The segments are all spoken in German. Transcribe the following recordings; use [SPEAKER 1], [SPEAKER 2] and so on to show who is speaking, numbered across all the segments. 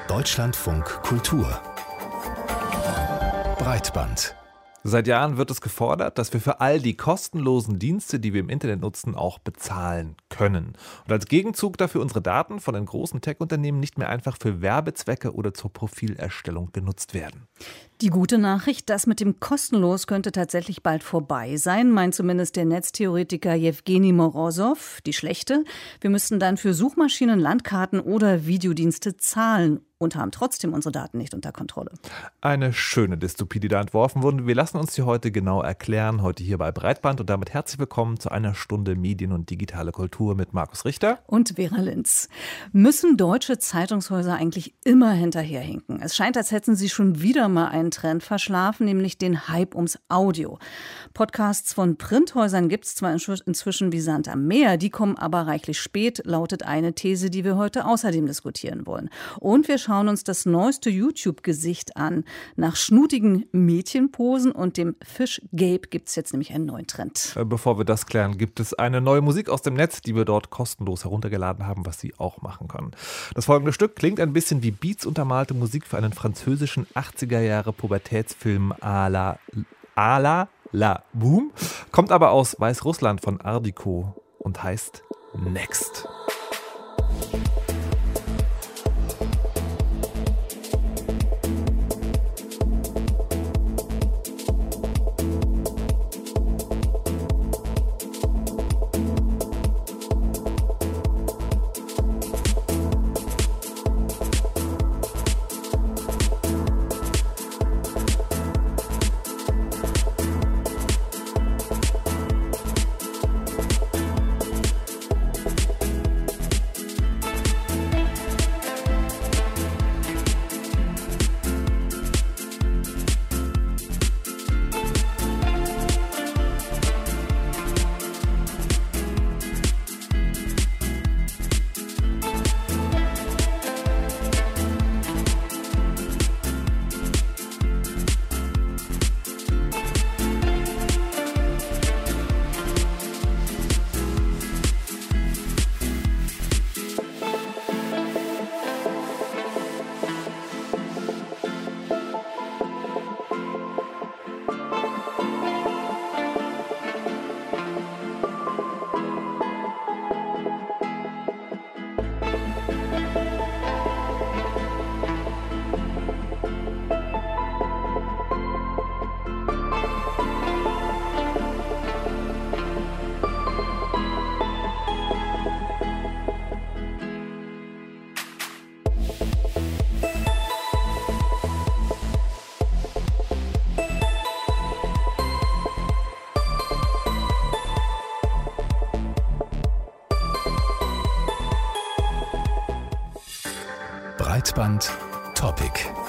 [SPEAKER 1] Deutschlandfunk Kultur Breitband.
[SPEAKER 2] Seit Jahren wird es gefordert, dass wir für all die kostenlosen Dienste, die wir im Internet nutzen, auch bezahlen können. Und als Gegenzug dafür unsere Daten von den großen Tech-Unternehmen nicht mehr einfach für Werbezwecke oder zur Profilerstellung genutzt werden.
[SPEAKER 3] Die gute Nachricht, das mit dem Kostenlos könnte tatsächlich bald vorbei sein, meint zumindest der Netztheoretiker Jewgeni Morosow. Die schlechte, wir müssten dann für Suchmaschinen, Landkarten oder Videodienste zahlen und haben trotzdem unsere Daten nicht unter Kontrolle.
[SPEAKER 2] Eine schöne Dystopie, die da entworfen wurde. Wir lassen uns die heute genau erklären, heute hier bei Breitband. Und damit herzlich willkommen zu einer Stunde Medien und digitale Kultur mit Markus Richter
[SPEAKER 3] und Vera Linz. Müssen deutsche Zeitungshäuser eigentlich immer hinterherhinken? Es scheint, als hätten sie schon wieder mal einen Trend verschlafen, nämlich den Hype ums Audio. Podcasts von Printhäusern gibt es zwar inzwischen wie Sand am Meer, die kommen aber reichlich spät, lautet eine These, die wir heute außerdem diskutieren wollen. Und wir schauen uns das neueste YouTube-Gesicht an. Nach schnutigen Mädchenposen und dem Fisch Gabe gibt es jetzt nämlich einen neuen Trend.
[SPEAKER 2] Bevor wir das klären, gibt es eine neue Musik aus dem Netz, die wir dort kostenlos heruntergeladen haben, was Sie auch machen können. Das folgende Stück klingt ein bisschen wie Beats untermalte Musik für einen französischen 80er-Jahre Pubertätsfilm à la Boom, kommt aber aus Weißrussland von Ardiko und heißt Next.
[SPEAKER 1] Breitband Topic.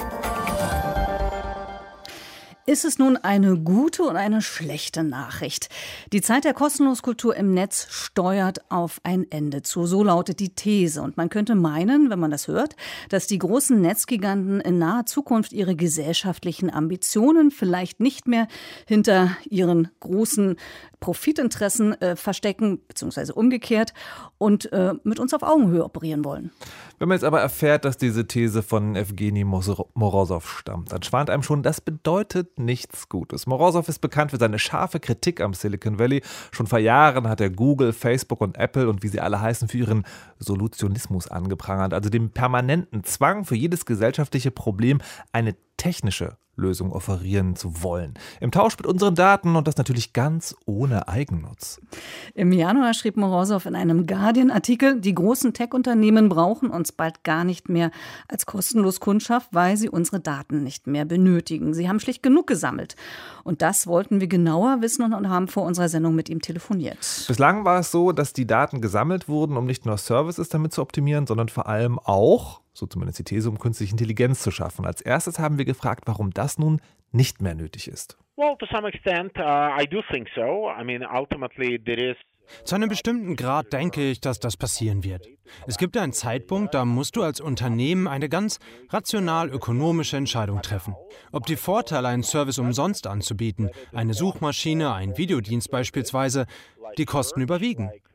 [SPEAKER 3] Ist es nun eine gute oder eine schlechte Nachricht? Die Zeit der Kostenloskultur im Netz steuert auf ein Ende zu. So lautet die These. Und man könnte meinen, wenn man das hört, dass die großen Netzgiganten in naher Zukunft ihre gesellschaftlichen Ambitionen vielleicht nicht mehr hinter ihren großen Profitinteressen verstecken, beziehungsweise umgekehrt, und mit uns auf Augenhöhe operieren wollen.
[SPEAKER 2] Wenn man jetzt aber erfährt, dass diese These von Jewgeni Morosow stammt, dann schwant einem schon, das bedeutet nichts Gutes. Morosow ist bekannt für seine scharfe Kritik am Silicon Valley. Schon vor Jahren hat er Google, Facebook und Apple und wie sie alle heißen, für ihren Solutionismus angeprangert, also den permanenten Zwang, für jedes gesellschaftliche Problem eine technische Lösung offerieren zu wollen. Im Tausch mit unseren Daten und das natürlich ganz ohne Eigennutz.
[SPEAKER 3] Im Januar schrieb Morosow in einem Guardian-Artikel, die großen Tech-Unternehmen brauchen uns bald gar nicht mehr als kostenlos Kundschaft, weil sie unsere Daten nicht mehr benötigen. Sie haben schlicht genug gesammelt. Und das wollten wir genauer wissen und haben vor unserer Sendung mit ihm telefoniert.
[SPEAKER 2] Bislang war es so, dass die Daten gesammelt wurden, um nicht nur Services damit zu optimieren, sondern vor allem auch, so zumindest die These, um künstliche Intelligenz zu schaffen. Als erstes haben wir gefragt, warum das nun nicht mehr nötig ist.
[SPEAKER 4] Well, to some extent, I do think so. I mean, ultimately there is
[SPEAKER 5] Zu einem bestimmten Grad denke ich, dass das passieren wird. Es gibt einen Zeitpunkt, da musst du als Unternehmen eine ganz rational ökonomische Entscheidung treffen. Ob die Vorteile, einen Service umsonst anzubieten, eine Suchmaschine, ein Videodienst beispielsweise, die Kosten überwiegen.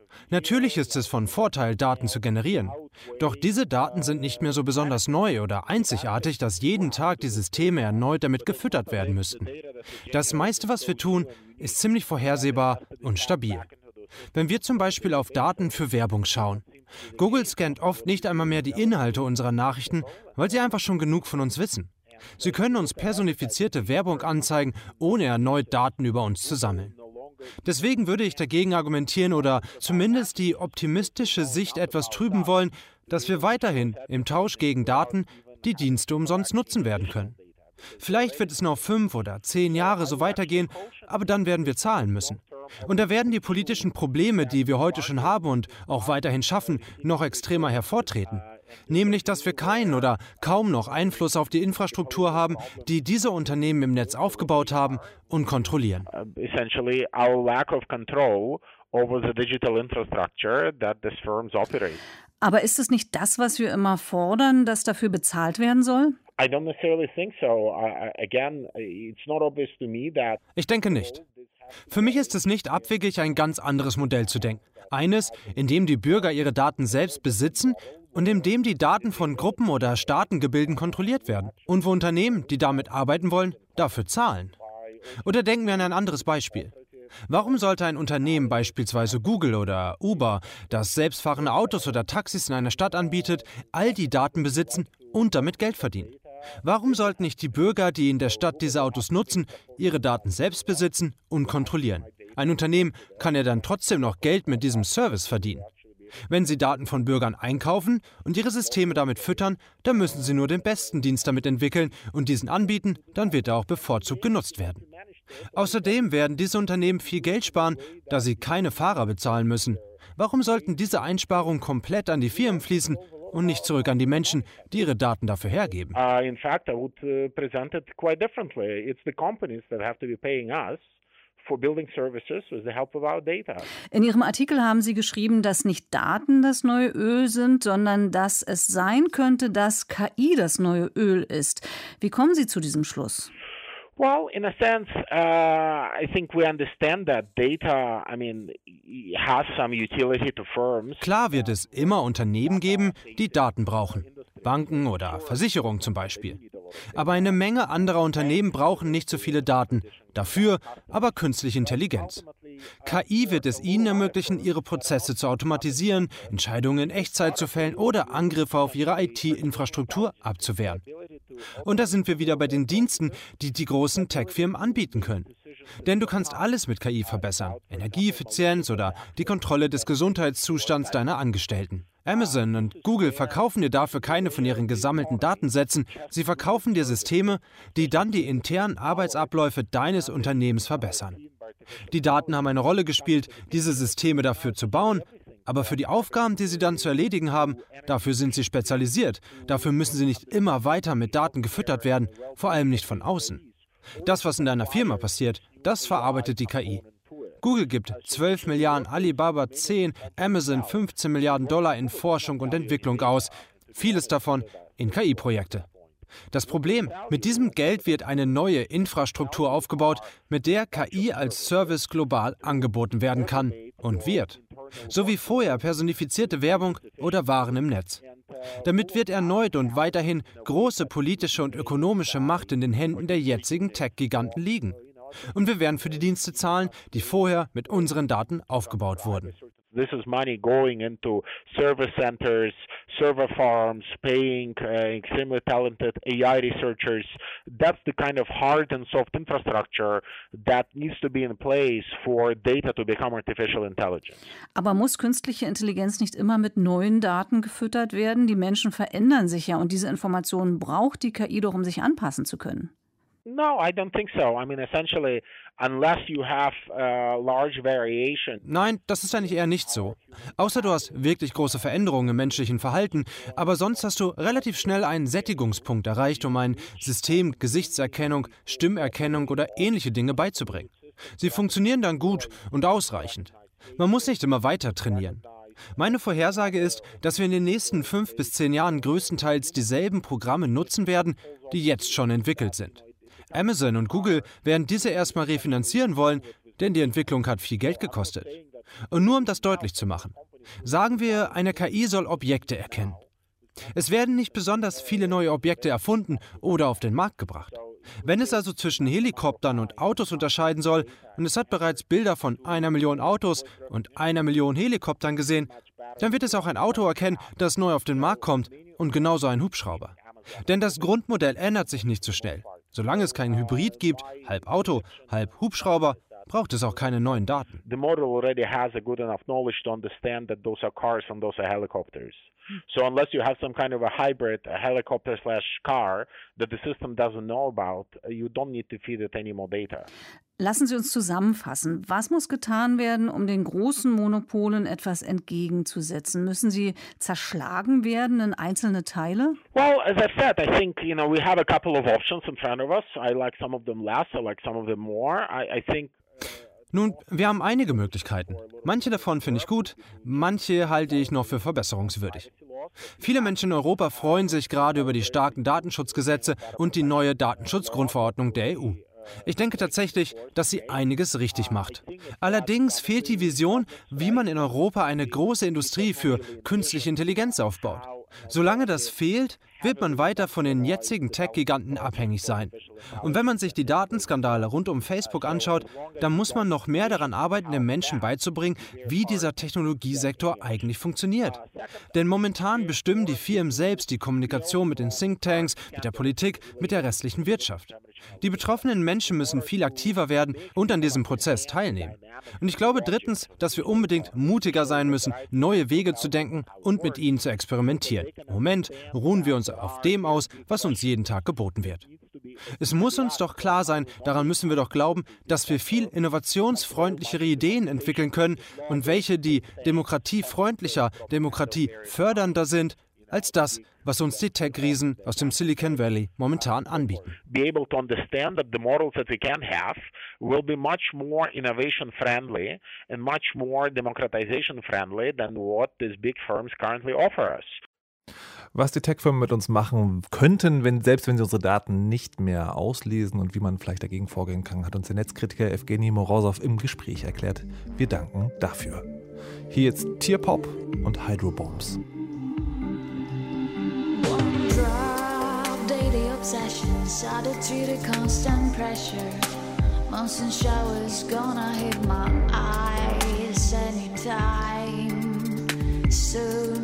[SPEAKER 5] Natürlich ist es von Vorteil, Daten zu generieren. Doch diese Daten sind nicht mehr so besonders neu oder einzigartig, dass jeden Tag die Systeme erneut damit gefüttert werden müssten. Das meiste, was wir tun, ist ziemlich vorhersehbar und stabil. Wenn wir zum Beispiel auf Daten für Werbung schauen. Google scannt oft nicht einmal mehr die Inhalte unserer Nachrichten, weil sie einfach schon genug von uns wissen. Sie können uns personifizierte Werbung anzeigen, ohne erneut Daten über uns zu sammeln. Deswegen würde ich dagegen argumentieren oder zumindest die optimistische Sicht etwas trüben wollen, dass wir weiterhin im Tausch gegen Daten die Dienste umsonst nutzen werden können. Vielleicht wird es noch 5 oder 10 Jahre so weitergehen, aber dann werden wir zahlen müssen. Und da werden die politischen Probleme, die wir heute schon haben und auch weiterhin schaffen, noch extremer hervortreten. Nämlich, dass wir keinen oder kaum noch Einfluss auf die Infrastruktur haben, die diese Unternehmen im Netz aufgebaut haben und kontrollieren.
[SPEAKER 4] Essentially, our lack of control over the digital infrastructure that these firms operate.
[SPEAKER 3] Aber ist es nicht das, was wir immer fordern, dass dafür bezahlt werden soll?
[SPEAKER 4] I don't necessarily think so. Again, it's not obvious to me that.
[SPEAKER 5] Ich denke nicht. Für mich ist es nicht abwegig, ein ganz anderes Modell zu denken. Eines, in dem die Bürger ihre Daten selbst besitzen und in dem die Daten von Gruppen oder Staatengebilden kontrolliert werden. Und wo Unternehmen, die damit arbeiten wollen, dafür zahlen. Oder denken wir an ein anderes Beispiel. Warum sollte ein Unternehmen, beispielsweise Google oder Uber, das selbstfahrende Autos oder Taxis in einer Stadt anbietet, all die Daten besitzen und damit Geld verdienen? Warum sollten nicht die Bürger, die in der Stadt diese Autos nutzen, ihre Daten selbst besitzen und kontrollieren? Ein Unternehmen kann ja dann trotzdem noch Geld mit diesem Service verdienen. Wenn sie Daten von Bürgern einkaufen und ihre Systeme damit füttern, dann müssen sie nur den besten Dienst damit entwickeln und diesen anbieten, dann wird er auch bevorzugt genutzt werden. Außerdem werden diese Unternehmen viel Geld sparen, da sie keine Fahrer bezahlen müssen. Warum sollten diese Einsparungen komplett an die Firmen fließen und nicht zurück an die Menschen, die ihre Daten dafür hergeben?
[SPEAKER 4] In fact, I would present it quite differently. It's the companies that have to be paying us for building services with the help of our data.
[SPEAKER 3] In Ihrem Artikel haben Sie geschrieben, dass nicht Daten das neue Öl sind, sondern dass es sein könnte, dass KI das neue Öl ist. Wie kommen Sie zu diesem Schluss?
[SPEAKER 4] Well, in a sense, I think we understand that data, has some utility to firms.
[SPEAKER 5] Klar wird es immer Unternehmen geben, die Daten brauchen. Banken oder Versicherungen zum Beispiel. Aber eine Menge anderer Unternehmen brauchen nicht so viele Daten, dafür aber künstliche Intelligenz. KI wird es ihnen ermöglichen, ihre Prozesse zu automatisieren, Entscheidungen in Echtzeit zu fällen oder Angriffe auf ihre IT-Infrastruktur abzuwehren. Und da sind wir wieder bei den Diensten, die die großen Tech-Firmen anbieten können. Denn du kannst alles mit KI verbessern. Energieeffizienz oder die Kontrolle des Gesundheitszustands deiner Angestellten. Amazon und Google verkaufen dir dafür keine von ihren gesammelten Datensätzen. Sie verkaufen dir Systeme, die dann die internen Arbeitsabläufe deines Unternehmens verbessern. Die Daten haben eine Rolle gespielt, diese Systeme dafür zu bauen, aber für die Aufgaben, die sie dann zu erledigen haben, dafür sind sie spezialisiert. Dafür müssen sie nicht immer weiter mit Daten gefüttert werden, vor allem nicht von außen. Das, was in deiner Firma passiert, das verarbeitet die KI. Google gibt 12 Milliarden, Alibaba 10, Amazon 15 Milliarden $ in Forschung und Entwicklung aus, vieles davon in KI-Projekte. Das Problem, mit diesem Geld wird eine neue Infrastruktur aufgebaut, mit der KI als Service global angeboten werden kann und wird. So wie vorher personifizierte Werbung oder Waren im Netz. Damit wird erneut und weiterhin große politische und ökonomische Macht in den Händen der jetzigen Tech-Giganten liegen. Und wir werden für die Dienste zahlen, die vorher mit unseren Daten aufgebaut wurden.
[SPEAKER 4] This is money going into service centers, server farms, paying extremely talented AI researchers. That's the kind of hard and soft infrastructure that needs to be in place for data to become artificial intelligence.
[SPEAKER 3] Aber muss künstliche Intelligenz nicht immer mit neuen Daten gefüttert werden? Die Menschen verändern sich ja und diese Informationen braucht die KI doch, um sich anpassen zu können.
[SPEAKER 4] No, I don't think so. Essentially, unless you have large variation.
[SPEAKER 5] Nein, das ist eigentlich eher nicht so. Außer du hast wirklich große Veränderungen im menschlichen Verhalten, aber sonst hast du relativ schnell einen Sättigungspunkt erreicht, um ein System Gesichtserkennung, Stimmerkennung oder ähnliche Dinge beizubringen. Sie funktionieren dann gut und ausreichend. Man muss nicht immer weiter trainieren. Meine Vorhersage ist, dass wir in den nächsten 5 bis 10 Jahren größtenteils dieselben Programme nutzen werden, die jetzt schon entwickelt sind. Amazon und Google werden diese erstmal refinanzieren wollen, denn die Entwicklung hat viel Geld gekostet. Und nur um das deutlich zu machen. Sagen wir, eine KI soll Objekte erkennen. Es werden nicht besonders viele neue Objekte erfunden oder auf den Markt gebracht. Wenn es also zwischen Helikoptern und Autos unterscheiden soll und es hat bereits Bilder von 1 Million Autos und 1 Million Helikoptern gesehen, dann wird es auch ein Auto erkennen, das neu auf den Markt kommt und genauso ein Hubschrauber. Denn das Grundmodell ändert sich nicht so schnell. Solange es keinen Hybrid gibt, halb Auto, halb Hubschrauber, braucht es auch keine neuen Daten.
[SPEAKER 4] The model already has a good enough knowledge to understand that those are cars and those are helicopters. So unless you have some kind of a hybrid, a helicopter/car that the system doesn't know about, you don't need to feed it any more data.
[SPEAKER 3] Lassen Sie uns zusammenfassen. Was muss getan werden, um den großen Monopolen etwas entgegenzusetzen? Müssen sie zerschlagen werden in einzelne Teile?
[SPEAKER 4] Well, as I said, I think, we have a couple of options in front of us. I like some of them less, I like some of them more. I think
[SPEAKER 5] Nun, wir haben einige Möglichkeiten. Manche davon finde ich gut, manche halte ich noch für verbesserungswürdig. Viele Menschen in Europa freuen sich gerade über die starken Datenschutzgesetze und die neue Datenschutzgrundverordnung der EU. Ich denke tatsächlich, dass sie einiges richtig macht. Allerdings fehlt die Vision, wie man in Europa eine große Industrie für künstliche Intelligenz aufbaut. Solange das fehlt, wird man weiter von den jetzigen Tech-Giganten abhängig sein. Und wenn man sich die Datenskandale rund um Facebook anschaut, dann muss man noch mehr daran arbeiten, den Menschen beizubringen, wie dieser Technologiesektor eigentlich funktioniert. Denn momentan bestimmen die Firmen selbst die Kommunikation mit den Thinktanks, mit der Politik, mit der restlichen Wirtschaft. Die betroffenen Menschen müssen viel aktiver werden und an diesem Prozess teilnehmen. Und ich glaube drittens, dass wir unbedingt mutiger sein müssen, neue Wege zu denken und mit ihnen zu experimentieren. Im Moment ruhen wir uns auf dem aus, was uns jeden Tag geboten wird. Es muss uns doch klar sein, daran müssen wir doch glauben, dass wir viel innovationsfreundlichere Ideen entwickeln können und welche die demokratiefreundlicher, demokratiefördernder sind, als das, was uns die Tech-Riesen aus dem Silicon Valley momentan anbieten.
[SPEAKER 4] Be able to understand that the models that we can have will be much more innovation friendly and much more democratization friendly than what these big firms currently offer us.
[SPEAKER 2] Was die Tech-Firmen mit uns machen könnten, selbst wenn sie unsere Daten nicht mehr auslesen und wie man vielleicht dagegen vorgehen kann, hat uns der Netzkritiker Evgeny Morozov im Gespräch erklärt. Wir danken dafür. Hier jetzt Tierpop und Hydrobombs.
[SPEAKER 6] One drop, daily obsessions, added to the constant pressure. Months and showers gonna hit my eyes anytime soon.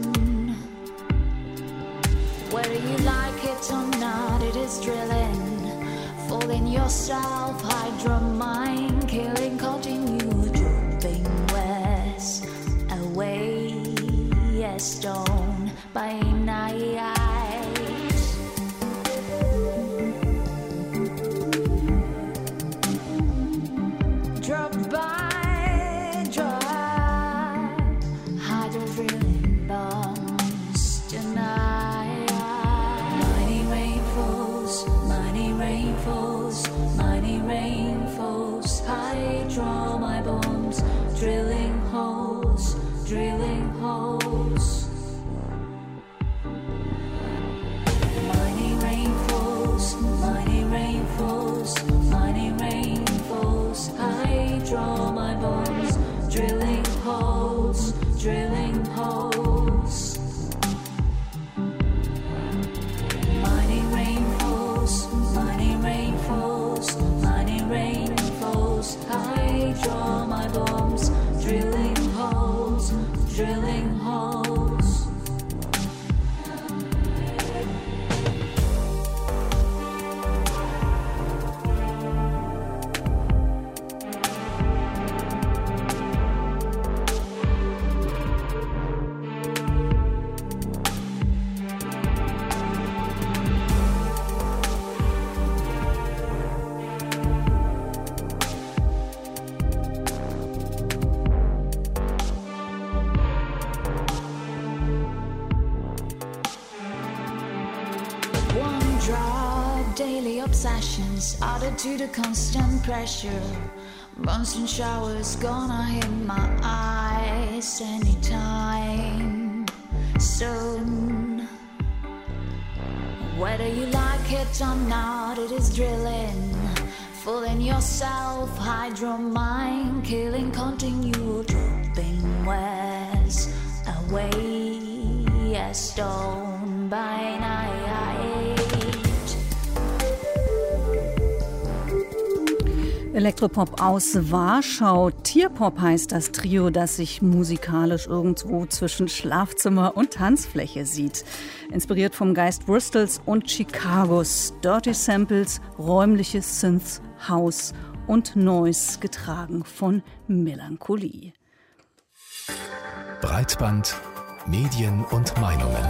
[SPEAKER 6] Whether you like it or not, it is drilling. Folding yourself, hydro mind, killing, continue, dropping west away, yes, stone by night. Drop by drop, hydro drilling bombs tonight. Mighty rain falls, I draw my bombs, drilling holes, drilling holes. Mighty rain falls, mighty rain falls, mighty rain falls, I draw my bombs, drilling holes, drilling holes. Mighty rain falls, mighty rain falls, mighty rain falls, I draw my bombs, drilling holes, drilling holes. Daily obsessions added to the constant pressure. Months and showers gonna hit my eyes anytime soon. Whether you like it or not, it is drilling. Fooling yourself, hydro mind, killing, continue, dropping wears away a stone by night.
[SPEAKER 3] Elektropop aus Warschau. Tierpop heißt das Trio, das sich musikalisch irgendwo zwischen Schlafzimmer und Tanzfläche sieht. Inspiriert vom Geist Bristols und Chicagos. Dirty Samples, räumliche Synths, House und Noise, getragen von Melancholie.
[SPEAKER 1] Breitband, Medien und Meinungen.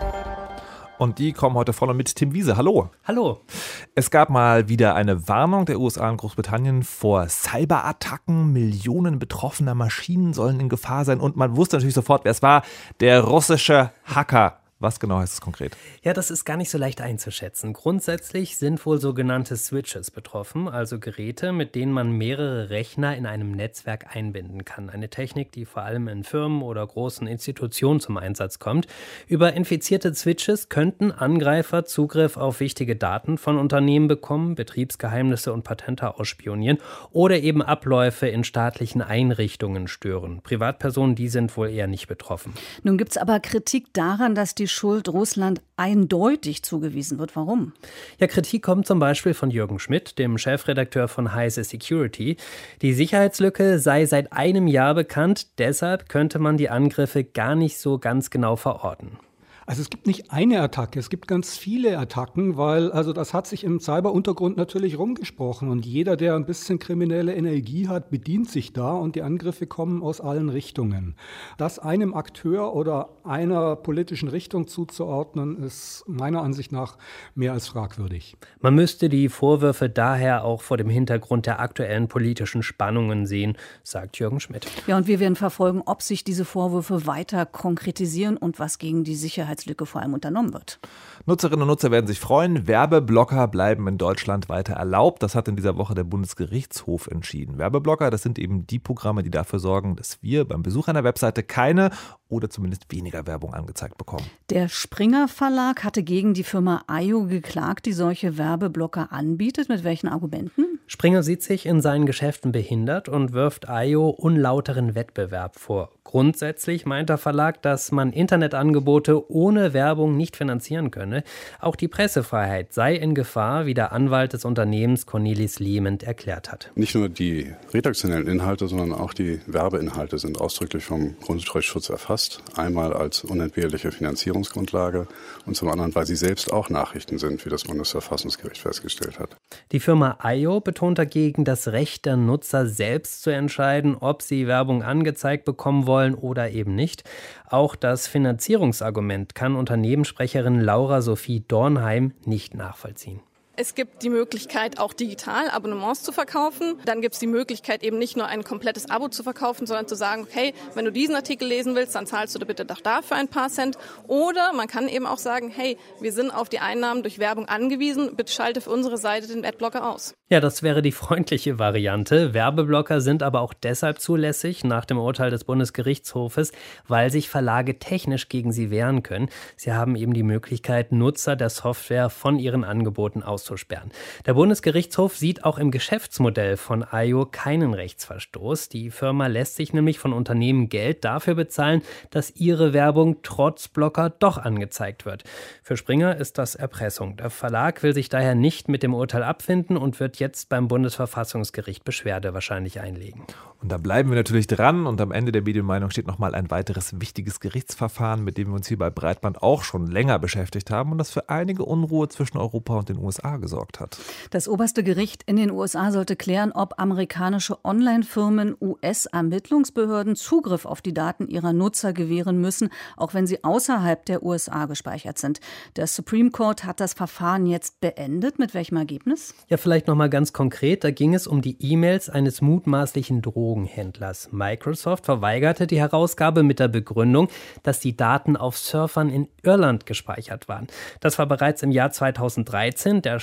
[SPEAKER 2] Und die kommen heute voll mit Tim Wiese. Hallo.
[SPEAKER 7] Hallo.
[SPEAKER 2] Es gab mal wieder eine Warnung der USA und Großbritannien vor Cyberattacken. Millionen betroffener Maschinen sollen in Gefahr sein. Und man wusste natürlich sofort, wer es war. Der russische Hacker. Was genau heißt es konkret?
[SPEAKER 7] Ja, das ist gar nicht so leicht einzuschätzen. Grundsätzlich sind wohl sogenannte Switches betroffen, also Geräte, mit denen man mehrere Rechner in einem Netzwerk einbinden kann. Eine Technik, die vor allem in Firmen oder großen Institutionen zum Einsatz kommt. Über infizierte Switches könnten Angreifer Zugriff auf wichtige Daten von Unternehmen bekommen, Betriebsgeheimnisse und Patente ausspionieren oder eben Abläufe in staatlichen Einrichtungen stören. Privatpersonen, die sind wohl eher nicht betroffen.
[SPEAKER 3] Nun gibt es aber Kritik daran, dass die Schuld Russland eindeutig zugewiesen wird. Warum?
[SPEAKER 7] Ja, Kritik kommt zum Beispiel von Jürgen Schmidt, dem Chefredakteur von Heise Security. Die Sicherheitslücke sei seit einem Jahr bekannt, deshalb könnte man die Angriffe gar nicht so ganz genau verorten.
[SPEAKER 8] Also es gibt nicht eine Attacke, es gibt ganz viele Attacken, weil also das hat sich im Cyberuntergrund natürlich rumgesprochen und jeder, der ein bisschen kriminelle Energie hat, bedient sich da und die Angriffe kommen aus allen Richtungen. Das einem Akteur oder einer politischen Richtung zuzuordnen, ist meiner Ansicht nach mehr als fragwürdig.
[SPEAKER 7] Man müsste die Vorwürfe daher auch vor dem Hintergrund der aktuellen politischen Spannungen sehen, sagt Jürgen Schmidt.
[SPEAKER 3] Ja, und wir werden verfolgen, ob sich diese Vorwürfe weiter konkretisieren und was gegen die Sicherheitslücke vor allem unternommen wird.
[SPEAKER 2] Nutzerinnen und Nutzer werden sich freuen. Werbeblocker bleiben in Deutschland weiter erlaubt. Das hat in dieser Woche der Bundesgerichtshof entschieden. Werbeblocker, das sind eben die Programme, die dafür sorgen, dass wir beim Besuch einer Webseite keine oder zumindest weniger Werbung angezeigt bekommen.
[SPEAKER 3] Der Springer Verlag hatte gegen die Firma Ayo geklagt, die solche Werbeblocker anbietet. Mit welchen Argumenten?
[SPEAKER 7] Springer sieht sich in seinen Geschäften behindert und wirft Ayo unlauteren Wettbewerb vor. Grundsätzlich meint der Verlag, dass man Internetangebote ohne Werbung nicht finanzieren könne. Auch die Pressefreiheit sei in Gefahr, wie der Anwalt des Unternehmens Cornelis Lehment erklärt hat.
[SPEAKER 9] Nicht nur die redaktionellen Inhalte, sondern auch die Werbeinhalte sind ausdrücklich vom Grundrechtschutz erfasst. Einmal als unentbehrliche Finanzierungsgrundlage und zum anderen, weil sie selbst auch Nachrichten sind, wie das Bundesverfassungsgericht festgestellt hat.
[SPEAKER 7] Die Firma Ayo betont dagegen das Recht der Nutzer selbst zu entscheiden, ob sie Werbung angezeigt bekommen wollen oder eben nicht. Auch das Finanzierungsargument kann Unternehmenssprecherin Laura Sophie Dornheim nicht nachvollziehen.
[SPEAKER 10] Es gibt die Möglichkeit, auch digital Abonnements zu verkaufen. Dann gibt es die Möglichkeit, eben nicht nur ein komplettes Abo zu verkaufen, sondern zu sagen, okay, wenn du diesen Artikel lesen willst, dann zahlst du bitte doch dafür ein paar Cent. Oder man kann eben auch sagen, hey, wir sind auf die Einnahmen durch Werbung angewiesen, bitte schalte für unsere Seite den Adblocker aus.
[SPEAKER 7] Ja, das wäre die freundliche Variante. Werbeblocker sind aber auch deshalb zulässig nach dem Urteil des Bundesgerichtshofes, weil sich Verlage technisch gegen sie wehren können. Sie haben eben die Möglichkeit, Nutzer der Software von ihren Angeboten auszusperren. Der Bundesgerichtshof sieht auch im Geschäftsmodell von Ayo keinen Rechtsverstoß. Die Firma lässt sich nämlich von Unternehmen Geld dafür bezahlen, dass ihre Werbung trotz Blocker doch angezeigt wird. Für Springer ist das Erpressung. Der Verlag will sich daher nicht mit dem Urteil abfinden und wird jetzt beim Bundesverfassungsgericht Beschwerde wahrscheinlich einlegen.
[SPEAKER 2] Und da bleiben wir natürlich dran und am Ende der Medienmeinung steht nochmal ein weiteres wichtiges Gerichtsverfahren, mit dem wir uns hier bei Breitband auch schon länger beschäftigt haben und das für einige Unruhe zwischen Europa und den USA gesorgt hat.
[SPEAKER 3] Das oberste Gericht in den USA sollte klären, ob amerikanische Online-Firmen US-Ermittlungsbehörden Zugriff auf die Daten ihrer Nutzer gewähren müssen, auch wenn sie außerhalb der USA gespeichert sind. Der Supreme Court hat das Verfahren jetzt beendet. Mit welchem Ergebnis?
[SPEAKER 7] Ja, vielleicht nochmal ganz konkret. Da ging es um die E-Mails eines mutmaßlichen Drogenhändlers. Microsoft verweigerte die Herausgabe mit der Begründung, dass die Daten auf Servern in Irland gespeichert waren. Das war bereits im Jahr 2013. Der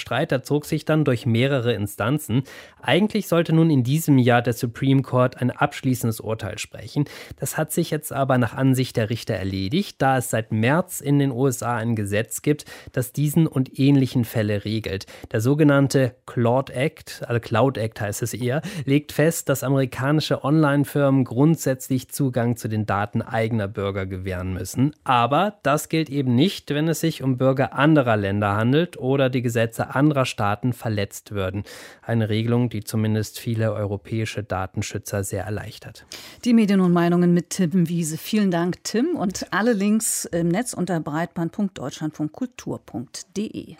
[SPEAKER 7] Streit, der zog sich dann durch mehrere Instanzen. Eigentlich sollte nun in diesem Jahr der Supreme Court ein abschließendes Urteil sprechen. Das hat sich jetzt aber nach Ansicht der Richter erledigt, da es seit März in den USA ein Gesetz gibt, das diesen und ähnlichen Fälle regelt. Der sogenannte Cloud Act heißt es eher, legt fest, dass amerikanische Online-Firmen grundsätzlich Zugang zu den Daten eigener Bürger gewähren müssen. Aber das gilt eben nicht, wenn es sich um Bürger anderer Länder handelt oder die Gesetze anderer Staaten verletzt würden. Eine Regelung, die zumindest viele europäische Datenschützer sehr erleichtert.
[SPEAKER 3] Die Medien und Meinungen mit Tim Wiese. Vielen Dank, Tim. Und alle Links im Netz unter breitband.deutschlandfunkkultur.de.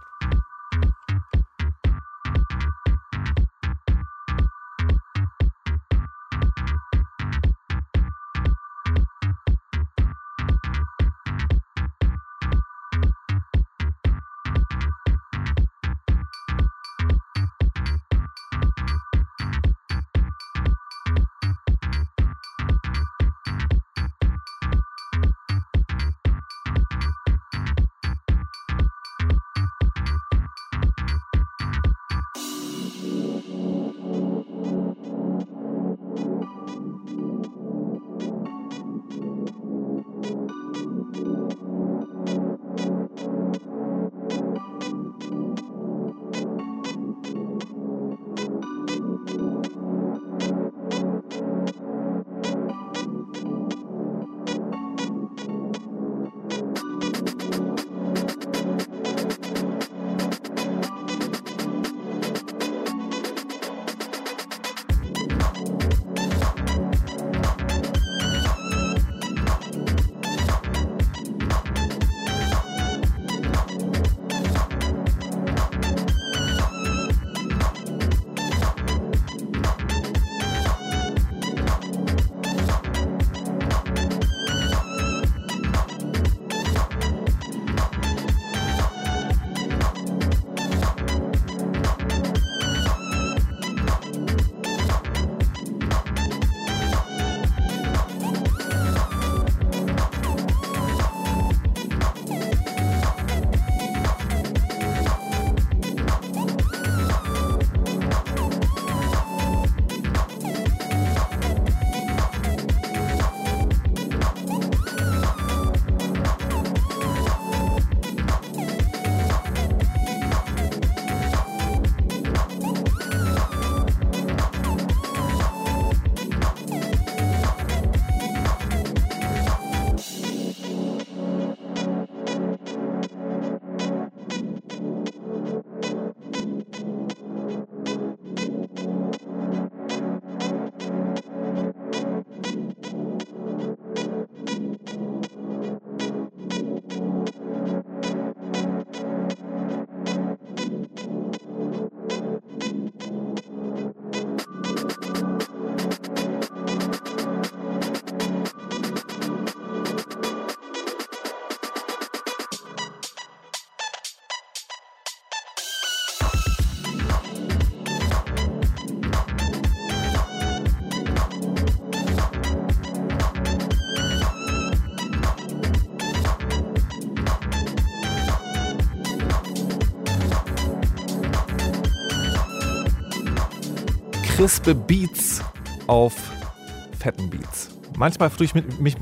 [SPEAKER 2] Crispe Beats auf fetten Beats. Manchmal tue ich mich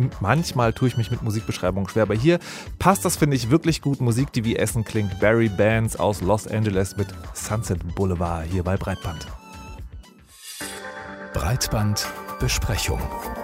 [SPEAKER 2] mit Musikbeschreibungen schwer, aber hier passt das, finde ich, wirklich gut. Musik, die wie Essen klingt. Barry Bands aus Los Angeles mit Sunset Boulevard hier bei Breitband.
[SPEAKER 1] Breitbandbesprechung.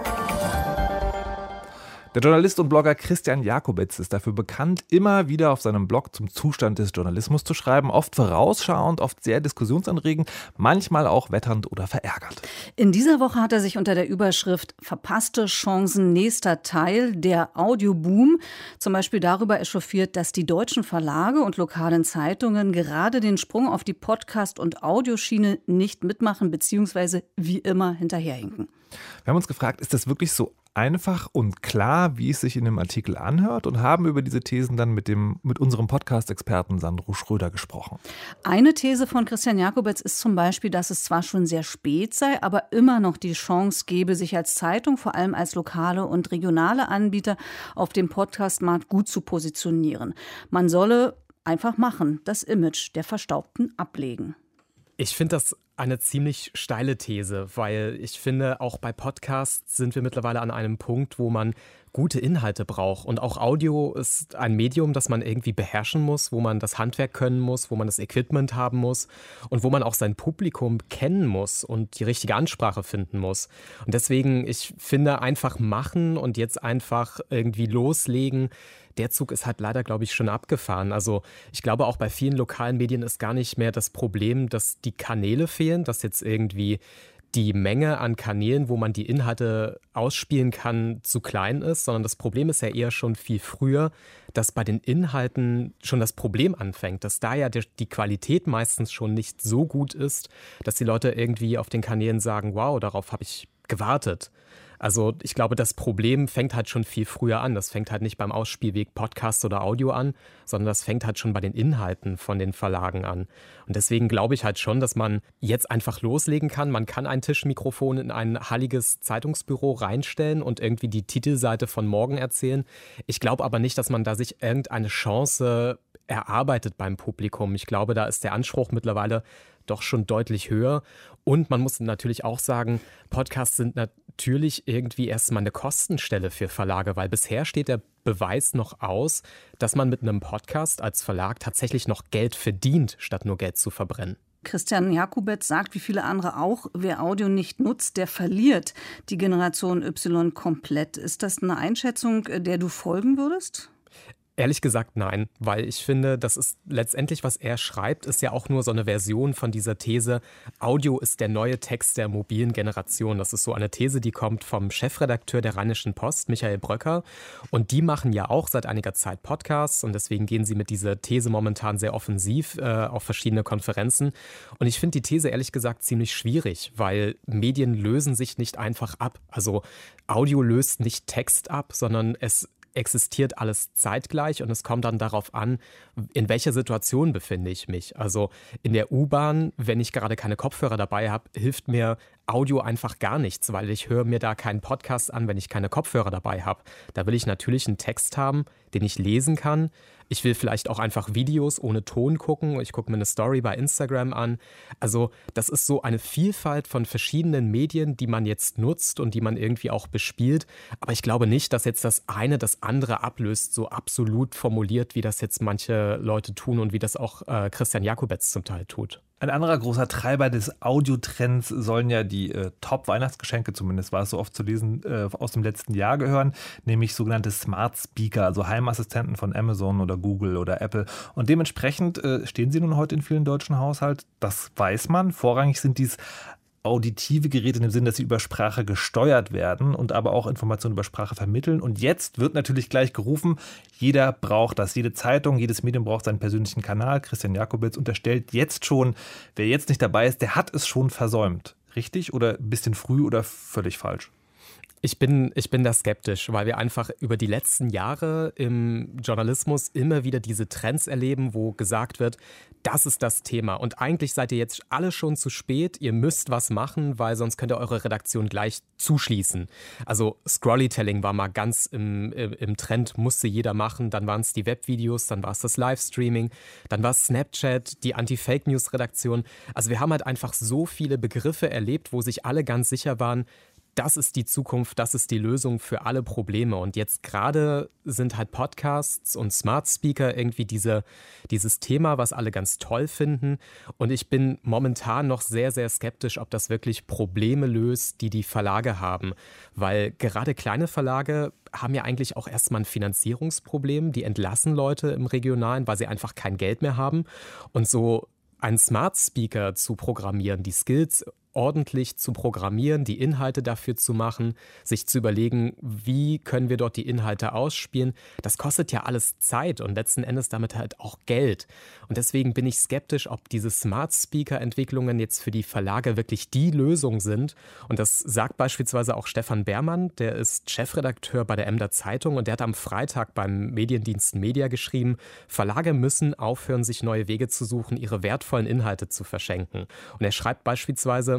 [SPEAKER 2] Der Journalist und Blogger Christian Jakobetz ist dafür bekannt, immer wieder auf seinem Blog zum Zustand des Journalismus zu schreiben, oft vorausschauend, oft sehr diskussionsanregend, manchmal auch wetternd oder verärgert.
[SPEAKER 3] In dieser Woche hat er sich unter der Überschrift Verpasste Chancen nächster Teil, der Audioboom, zum Beispiel darüber echauffiert, dass die deutschen Verlage und lokalen Zeitungen gerade den Sprung auf die Podcast- und Audioschiene nicht mitmachen bzw. wie immer hinterherhinken.
[SPEAKER 2] Wir haben uns gefragt, ist das wirklich so einfach und klar, wie es sich in dem Artikel anhört, und haben über diese Thesen dann mit unserem Podcast-Experten Sandro Schröder gesprochen.
[SPEAKER 3] Eine These von Christian Jakobetz ist zum Beispiel, dass es zwar schon sehr spät sei, aber immer noch die Chance gebe, sich als Zeitung, vor allem als lokale und regionale Anbieter auf dem Podcast-Markt gut zu positionieren. Man solle Einfach machen, das Image der Verstaubten ablegen.
[SPEAKER 11] Ich finde das eine ziemlich steile These, weil ich finde, auch bei Podcasts sind wir mittlerweile an einem Punkt, wo man gute Inhalte braucht. Und auch Audio ist ein Medium, das man irgendwie beherrschen muss, wo man das Handwerk können muss, wo man das Equipment haben muss und wo man auch sein Publikum kennen muss und die richtige Ansprache finden muss. Und deswegen, ich finde, einfach machen und jetzt einfach irgendwie loslegen, der Zug ist halt leider, glaube ich, schon abgefahren. Also ich glaube, auch bei vielen lokalen Medien ist gar nicht mehr das Problem, dass die Kanäle fehlen, dass jetzt irgendwie die Menge an Kanälen, wo man die Inhalte ausspielen kann, zu klein ist, sondern das Problem ist ja eher schon viel früher, dass bei den Inhalten schon das Problem anfängt, dass da ja die Qualität meistens schon nicht so gut ist, dass die Leute irgendwie auf den Kanälen sagen, wow, darauf habe ich gewartet. Also ich glaube, das Problem fängt halt schon viel früher an. Das fängt halt nicht beim Ausspielweg Podcast oder Audio an, sondern das fängt halt schon bei den Inhalten von den Verlagen an. Und deswegen glaube ich halt schon, dass man jetzt einfach loslegen kann. Man kann ein Tischmikrofon in ein halliges Zeitungsbüro reinstellen und irgendwie die Titelseite von morgen erzählen. Ich glaube aber nicht, dass man da sich irgendeine Chance erarbeitet beim Publikum. Ich glaube, da ist der Anspruch mittlerweile doch schon deutlich höher. Und man muss natürlich auch sagen, Podcasts sind natürlich irgendwie erstmal eine Kostenstelle für Verlage, weil bisher steht der Beweis noch aus, dass man mit einem Podcast als Verlag tatsächlich noch Geld verdient, statt nur Geld zu verbrennen.
[SPEAKER 3] Christian Jakubetz sagt, wie viele andere auch, wer Audio nicht nutzt, der verliert die Generation Y komplett. Ist das eine Einschätzung, der du folgen würdest?
[SPEAKER 11] Ehrlich gesagt nein, weil ich finde, das ist letztendlich, was er schreibt, ist ja auch nur so eine Version von dieser These, Audio ist der neue Text der mobilen Generation. Das ist so eine These, die kommt vom Chefredakteur der Rheinischen Post, Michael Bröcker. Und die machen ja auch seit einiger Zeit Podcasts und deswegen gehen sie mit dieser These momentan sehr offensiv auf verschiedene Konferenzen. Und ich finde die These ehrlich gesagt ziemlich schwierig, weil Medien lösen sich nicht einfach ab. Also Audio löst nicht Text ab, sondern es existiert alles zeitgleich und es kommt dann darauf an, in welcher Situation befinde ich mich. Also in der U-Bahn, wenn ich gerade keine Kopfhörer dabei habe, hilft mir Audio einfach gar nichts, weil ich höre mir da keinen Podcast an, wenn ich keine Kopfhörer dabei habe. Da will ich natürlich einen Text haben, den ich lesen kann. Ich will vielleicht auch einfach Videos ohne Ton gucken. Ich gucke mir eine Story bei Instagram an. Also das ist so eine Vielfalt von verschiedenen Medien, die man jetzt nutzt und die man irgendwie auch bespielt. Aber ich glaube nicht, dass jetzt das eine das andere ablöst, so absolut formuliert, wie das jetzt manche Leute tun und wie das auch Christian Jakubetz zum Teil tut.
[SPEAKER 2] Ein anderer großer Treiber des Audiotrends sollen ja die Top-Weihnachtsgeschenke, zumindest war es so oft zu lesen, aus dem letzten Jahr gehören, nämlich sogenannte Smart Speaker, also Heimassistenten von Amazon oder Google oder Apple. Und dementsprechend stehen sie nun heute in vielen deutschen Haushalten. Das weiß man. Vorrangig sind dies auditive Geräte in dem Sinn, dass sie über Sprache gesteuert werden und aber auch Informationen über Sprache vermitteln. Und jetzt wird natürlich gleich gerufen, jeder braucht das. Jede Zeitung, jedes Medium braucht seinen persönlichen Kanal. Christian Jakubetz unterstellt jetzt schon, wer jetzt nicht dabei ist, der hat es schon versäumt. Richtig oder ein bisschen früh oder völlig falsch?
[SPEAKER 11] Ich bin da skeptisch, weil wir einfach über die letzten Jahre im Journalismus immer wieder diese Trends erleben, wo gesagt wird, das ist das Thema. Und eigentlich seid ihr jetzt alle schon zu spät, ihr müsst was machen, weil sonst könnt ihr eure Redaktion gleich zuschließen. Also Scrollytelling war mal ganz im Trend, musste jeder machen. Dann waren es die Webvideos, dann war es das Livestreaming, dann war es Snapchat, die Anti-Fake-News-Redaktion. Also wir haben halt einfach so viele Begriffe erlebt, wo sich alle ganz sicher waren, das ist die Zukunft, das ist die Lösung für alle Probleme. Und jetzt gerade sind halt Podcasts und Smart Speaker irgendwie dieses Thema, was alle ganz toll finden. Und ich bin momentan noch sehr, sehr skeptisch, ob das wirklich Probleme löst, die Verlage haben. Weil gerade kleine Verlage haben ja eigentlich auch erstmal ein Finanzierungsproblem. Die entlassen Leute im Regionalen, weil sie einfach kein Geld mehr haben. Und so einen Smart Speaker zu programmieren, die Skills ordentlich zu programmieren, die Inhalte dafür zu machen, sich zu überlegen, wie können wir dort die Inhalte ausspielen. Das kostet ja alles Zeit und letzten Endes damit halt auch Geld. Und deswegen bin ich skeptisch, ob diese Smart Speaker-Entwicklungen jetzt für die Verlage wirklich die Lösung sind. Und das sagt beispielsweise auch Stefan Beermann, der ist Chefredakteur bei der Emder Zeitung und der hat am Freitag beim Mediendienst Media geschrieben, Verlage müssen aufhören, sich neue Wege zu suchen, ihre wertvollen Inhalte zu verschenken. Und er schreibt beispielsweise,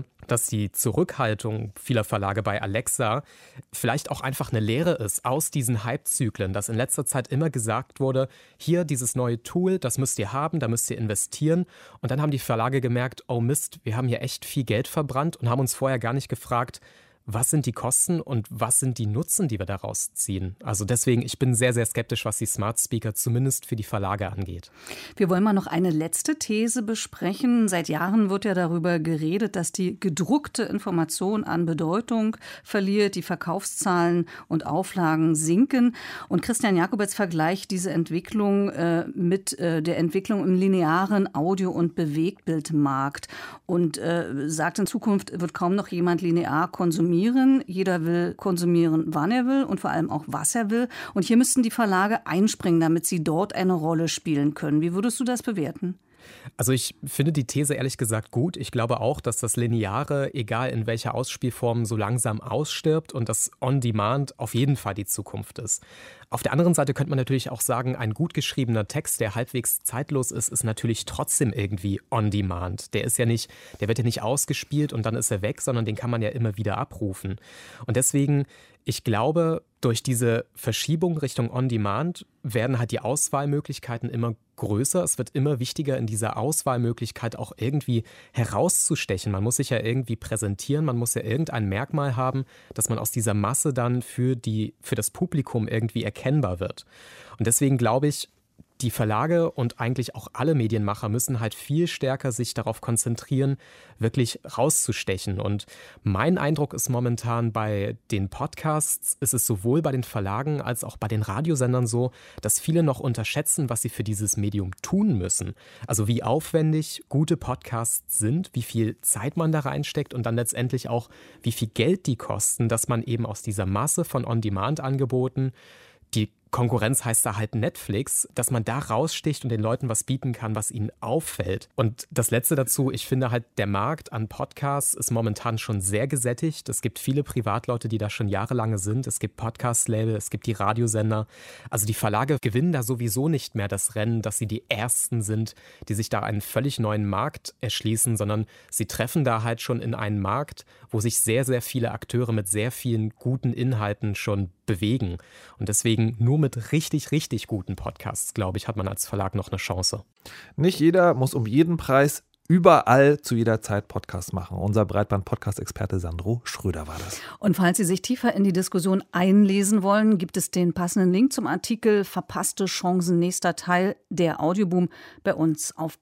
[SPEAKER 11] denke, dass die Zurückhaltung vieler Verlage bei Alexa vielleicht auch einfach eine Lehre ist aus diesen Hype-Zyklen, dass in letzter Zeit immer gesagt wurde, hier dieses neue Tool, das müsst ihr haben, da müsst ihr investieren. Und dann haben die Verlage gemerkt, oh Mist, wir haben hier echt viel Geld verbrannt und haben uns vorher gar nicht gefragt, was sind die Kosten und was sind die Nutzen, die wir daraus ziehen? Also deswegen, ich bin sehr, sehr skeptisch, was die Smart Speaker zumindest für die Verlage angeht.
[SPEAKER 3] Wir wollen mal noch eine letzte These besprechen. Seit Jahren wird ja darüber geredet, dass die gedruckte Information an Bedeutung verliert, die Verkaufszahlen und Auflagen sinken. Und Christian Jakobetz vergleicht diese Entwicklung mit der Entwicklung im linearen Audio- und Bewegtbildmarkt und sagt, in Zukunft wird kaum noch jemand linear konsumieren. Jeder will konsumieren, wann er will und vor allem auch, was er will. Und hier müssten die Verlage einspringen, damit sie dort eine Rolle spielen können. Wie würdest du das bewerten?
[SPEAKER 11] Also ich finde die These ehrlich gesagt gut. Ich glaube auch, dass das Lineare, egal in welcher Ausspielform, so langsam ausstirbt und das On-Demand auf jeden Fall die Zukunft ist. Auf der anderen Seite könnte man natürlich auch sagen, ein gut geschriebener Text, der halbwegs zeitlos ist, ist natürlich trotzdem irgendwie On-Demand. Der wird ja nicht ausgespielt und dann ist er weg, sondern den kann man ja immer wieder abrufen. Und deswegen, ich glaube, durch diese Verschiebung Richtung On-Demand werden halt die Auswahlmöglichkeiten immer größer. Es wird immer wichtiger, in dieser Auswahlmöglichkeit auch irgendwie herauszustechen. Man muss sich ja irgendwie präsentieren, man muss ja irgendein Merkmal haben, dass man aus dieser Masse dann für das Publikum irgendwie erkennbar wird. Und deswegen glaube ich, die Verlage und eigentlich auch alle Medienmacher müssen halt viel stärker sich darauf konzentrieren, wirklich rauszustechen. Und mein Eindruck ist momentan, bei den Podcasts ist es sowohl bei den Verlagen als auch bei den Radiosendern so, dass viele noch unterschätzen, was sie für dieses Medium tun müssen. Also wie aufwendig gute Podcasts sind, wie viel Zeit man da reinsteckt und dann letztendlich auch, wie viel Geld die kosten, dass man eben aus dieser Masse von On-Demand-Angeboten, die Konkurrenz heißt da halt Netflix, dass man da raussticht und den Leuten was bieten kann, was ihnen auffällt. Und das Letzte dazu, ich finde halt, der Markt an Podcasts ist momentan schon sehr gesättigt. Es gibt viele Privatleute, die da schon jahrelang sind. Es gibt Podcast-Label, es gibt die Radiosender. Also die Verlage gewinnen da sowieso nicht mehr das Rennen, dass sie die Ersten sind, die sich da einen völlig neuen Markt erschließen, sondern sie treffen da halt schon in einen Markt, wo sich sehr, sehr viele Akteure mit sehr vielen guten Inhalten schon bewegen. Und deswegen nur mit richtig, richtig guten Podcasts, glaube ich, hat man als Verlag noch eine Chance.
[SPEAKER 2] Nicht jeder muss um jeden Preis überall zu jeder Zeit Podcasts machen. Unser Breitband-Podcast-Experte Sandro Schröder war das.
[SPEAKER 3] Und falls Sie sich tiefer in die Diskussion einlesen wollen, gibt es den passenden Link zum Artikel Verpasste Chancen, nächster Teil, der Audioboom, bei uns auf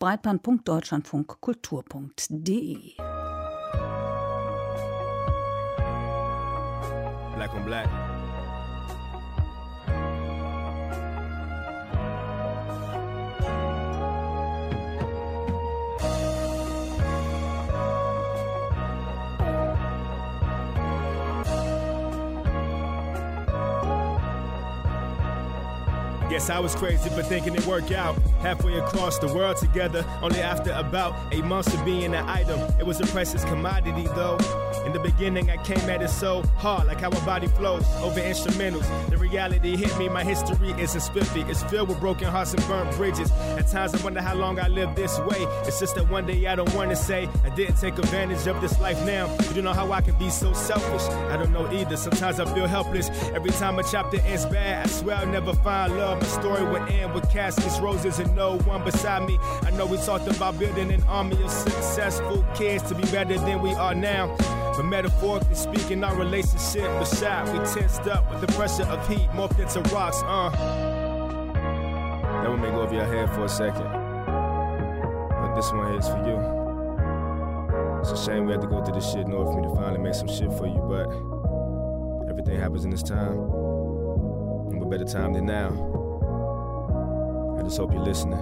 [SPEAKER 3] breitband.deutschlandfunkkultur.de.
[SPEAKER 12] Black on Black. Guess I was crazy for thinking it'd work out. Halfway across the world together, only after about 8 months of being an item. It was a precious commodity though. In the beginning I came at it so hard, like how a body flows over instrumentals. The reality hit me, my history isn't spiffy. It's filled with broken hearts and burnt bridges. At times I wonder how long I lived this way. It's just that one day I don't want to say I didn't take advantage of this life now. You don't know how I can be so selfish. I don't know either, sometimes I feel helpless. Every time a chapter ends bad, I swear I'll never find love. My story would end with caskets, roses, and no one beside me. I know we talked about building an army of successful kids to be better than we are now. But metaphorically speaking, our relationship was shot. We tensed up with the pressure of heat, morphed into rocks, That one may go over your head for a second, but this one here is for you. It's a shame we had to go through this shit in order for me to finally make some shit for you, but everything happens in this time, and what better time than now? I just hope you're listening.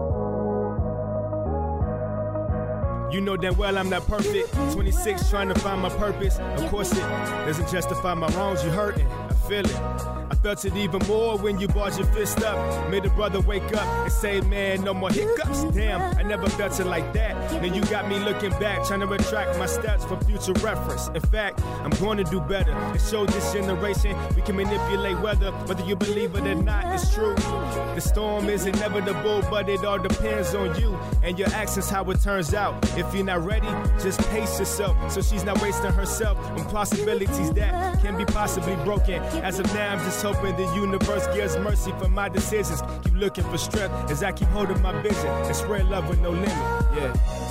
[SPEAKER 12] You know damn well I'm not perfect. 26 trying to find my purpose. Of course it doesn't justify my wrongs, you hurting. I feel it. I felt it even more when you brought your fist up. Made a brother wake up and say, man, no more hiccups. Damn, I never felt it like that. Then you got me looking back, trying to retract my steps for future reference. In fact, I'm going to do better and show this generation we can manipulate weather. Whether you believe it or not, it's true. The storm is inevitable, but it all depends on you and your actions, how it turns out. If you're not ready, just pace yourself so she's not wasting herself on possibilities that can be possibly broken. As of now, I'm just hoping the universe gives mercy for my decisions. Keep looking for strength as I keep holding my vision and spread love with no limit. Yeah.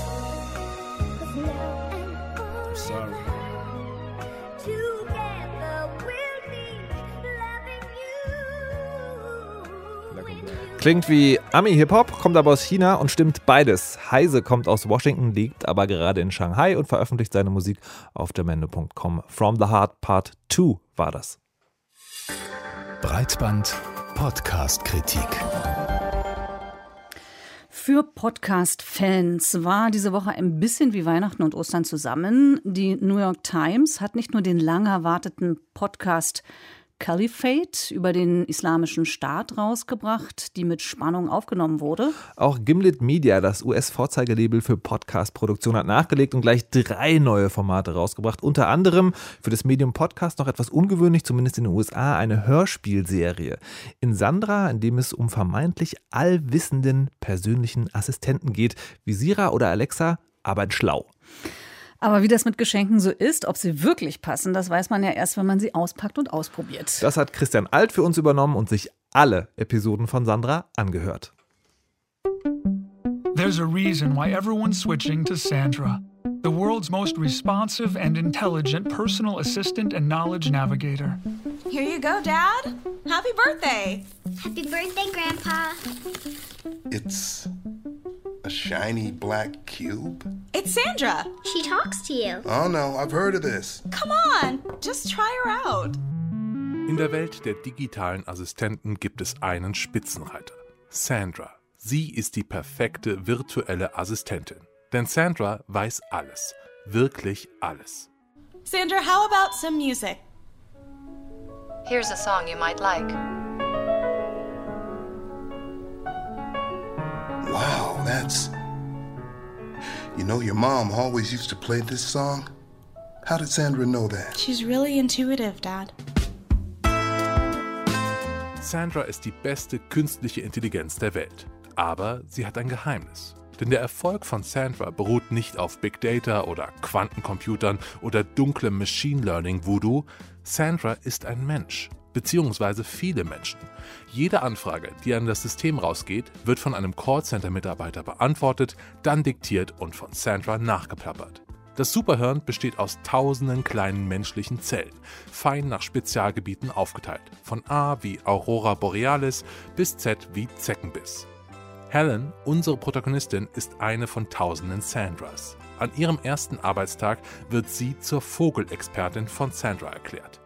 [SPEAKER 12] I'm sorry.
[SPEAKER 2] Klingt wie Ami-Hip-Hop, kommt aber aus China und stimmt beides. Heise kommt aus Washington, liegt aber gerade in Shanghai und veröffentlicht seine Musik auf jamendo.com. From the Heart Part 2 war das.
[SPEAKER 1] Breitband Podcast-Kritik.
[SPEAKER 3] Für Podcast-Fans war diese Woche ein bisschen wie Weihnachten und Ostern zusammen. Die New York Times hat nicht nur den lang erwarteten Podcast Caliphate über den Islamischen Staat rausgebracht, die mit Spannung aufgenommen wurde.
[SPEAKER 2] Auch Gimlet Media, das US-Vorzeigelabel für Podcast-Produktion, hat nachgelegt und gleich 3 neue Formate rausgebracht. Unter anderem für das Medium Podcast noch etwas ungewöhnlich, zumindest in den USA, eine Hörspielserie. In Sandra, in dem es um vermeintlich allwissenden persönlichen Assistenten geht, wie Siri oder Alexa, aber in schlau.
[SPEAKER 3] Aber wie das mit Geschenken so ist, ob sie wirklich passen, das weiß man ja erst, wenn man sie auspackt und ausprobiert.
[SPEAKER 2] Das hat Christian Alt für uns übernommen und sich alle Episoden von Sandra angehört.
[SPEAKER 13] There's a reason why everyone's switching to Sandra, the world's most responsive and intelligent personal assistant and knowledge navigator.
[SPEAKER 14] Here you go, Dad. Happy birthday.
[SPEAKER 15] Happy birthday, Grandpa.
[SPEAKER 16] It's a shiny black cube?
[SPEAKER 14] It's Sandra.
[SPEAKER 15] She talks to you.
[SPEAKER 16] Oh no, I've heard of this.
[SPEAKER 14] Come on, just try her out.
[SPEAKER 17] In der Welt der digitalen Assistenten gibt es einen Spitzenreiter. Sandra. Sie ist die perfekte virtuelle Assistentin. Denn Sandra weiß alles. Wirklich alles.
[SPEAKER 14] Sandra, how about some music?
[SPEAKER 18] Here's a song you might like.
[SPEAKER 16] Wow, that's... You know, your mom always used to play this song. How did Sandra know that?
[SPEAKER 14] She's really intuitive, Dad.
[SPEAKER 17] Sandra ist die beste künstliche Intelligenz der Welt. Aber sie hat ein Geheimnis. Denn der Erfolg von Sandra beruht nicht auf Big Data oder Quantencomputern oder dunklem Machine Learning Voodoo. Sandra ist ein Mensch. Beziehungsweise viele Menschen. Jede Anfrage, die an das System rausgeht, wird von einem Callcenter-Mitarbeiter beantwortet, dann diktiert und von Sandra nachgeplappert. Das Superhirn besteht aus tausenden kleinen menschlichen Zellen, fein nach Spezialgebieten aufgeteilt, von A wie Aurora Borealis bis Z wie Zeckenbiss. Helen, unsere Protagonistin, ist eine von tausenden Sandras. An ihrem ersten Arbeitstag wird sie zur Vogelexpertin von Sandra erklärt.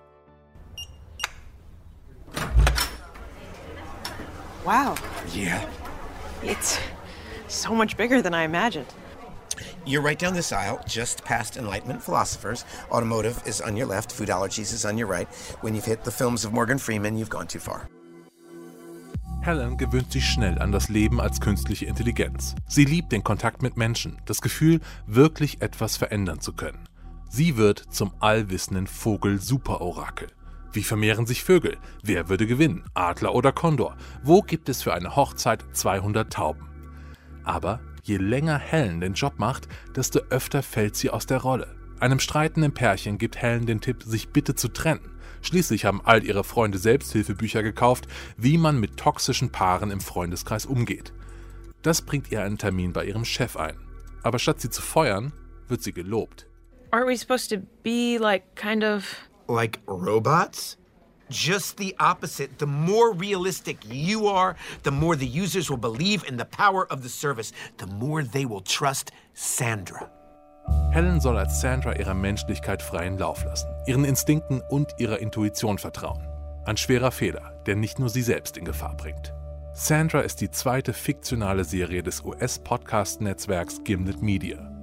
[SPEAKER 19] Wow.
[SPEAKER 16] Yeah.
[SPEAKER 19] It's so much bigger than I imagined.
[SPEAKER 20] You're right down this aisle, just past Enlightenment Philosophers. Automotive is on your left, food allergies is on your right. When you've hit the films of Morgan Freeman, you've gone too far.
[SPEAKER 17] Helen gewöhnt sich schnell an das Leben als künstliche Intelligenz. Sie liebt den Kontakt mit Menschen, das Gefühl, wirklich etwas verändern zu können. Sie wird zum allwissenden Vogel-Super-Orakel. Wie vermehren sich Vögel? Wer würde gewinnen? Adler oder Kondor? Wo gibt es für eine Hochzeit 200 Tauben? Aber je länger Helen den Job macht, desto öfter fällt sie aus der Rolle. Einem streitenden Pärchen gibt Helen den Tipp, sich bitte zu trennen. Schließlich haben all ihre Freunde Selbsthilfebücher gekauft, wie man mit toxischen Paaren im Freundeskreis umgeht. Das bringt ihr einen Termin bei ihrem Chef ein. Aber statt sie zu feuern, wird sie gelobt.
[SPEAKER 19] Aren't we supposed to be kind of...
[SPEAKER 20] Like robots? Just the opposite. The more realistic you are, the more the users will believe in the power of the service, the more they will trust Sandra.
[SPEAKER 17] Helen soll als Sandra ihrer Menschlichkeit freien Lauf lassen, ihren Instinkten und ihrer Intuition vertrauen. Ein schwerer Fehler, der nicht nur sie selbst in Gefahr bringt. Sandra ist die zweite fiktionale Serie des US-Podcast-Netzwerks Gimlet Media.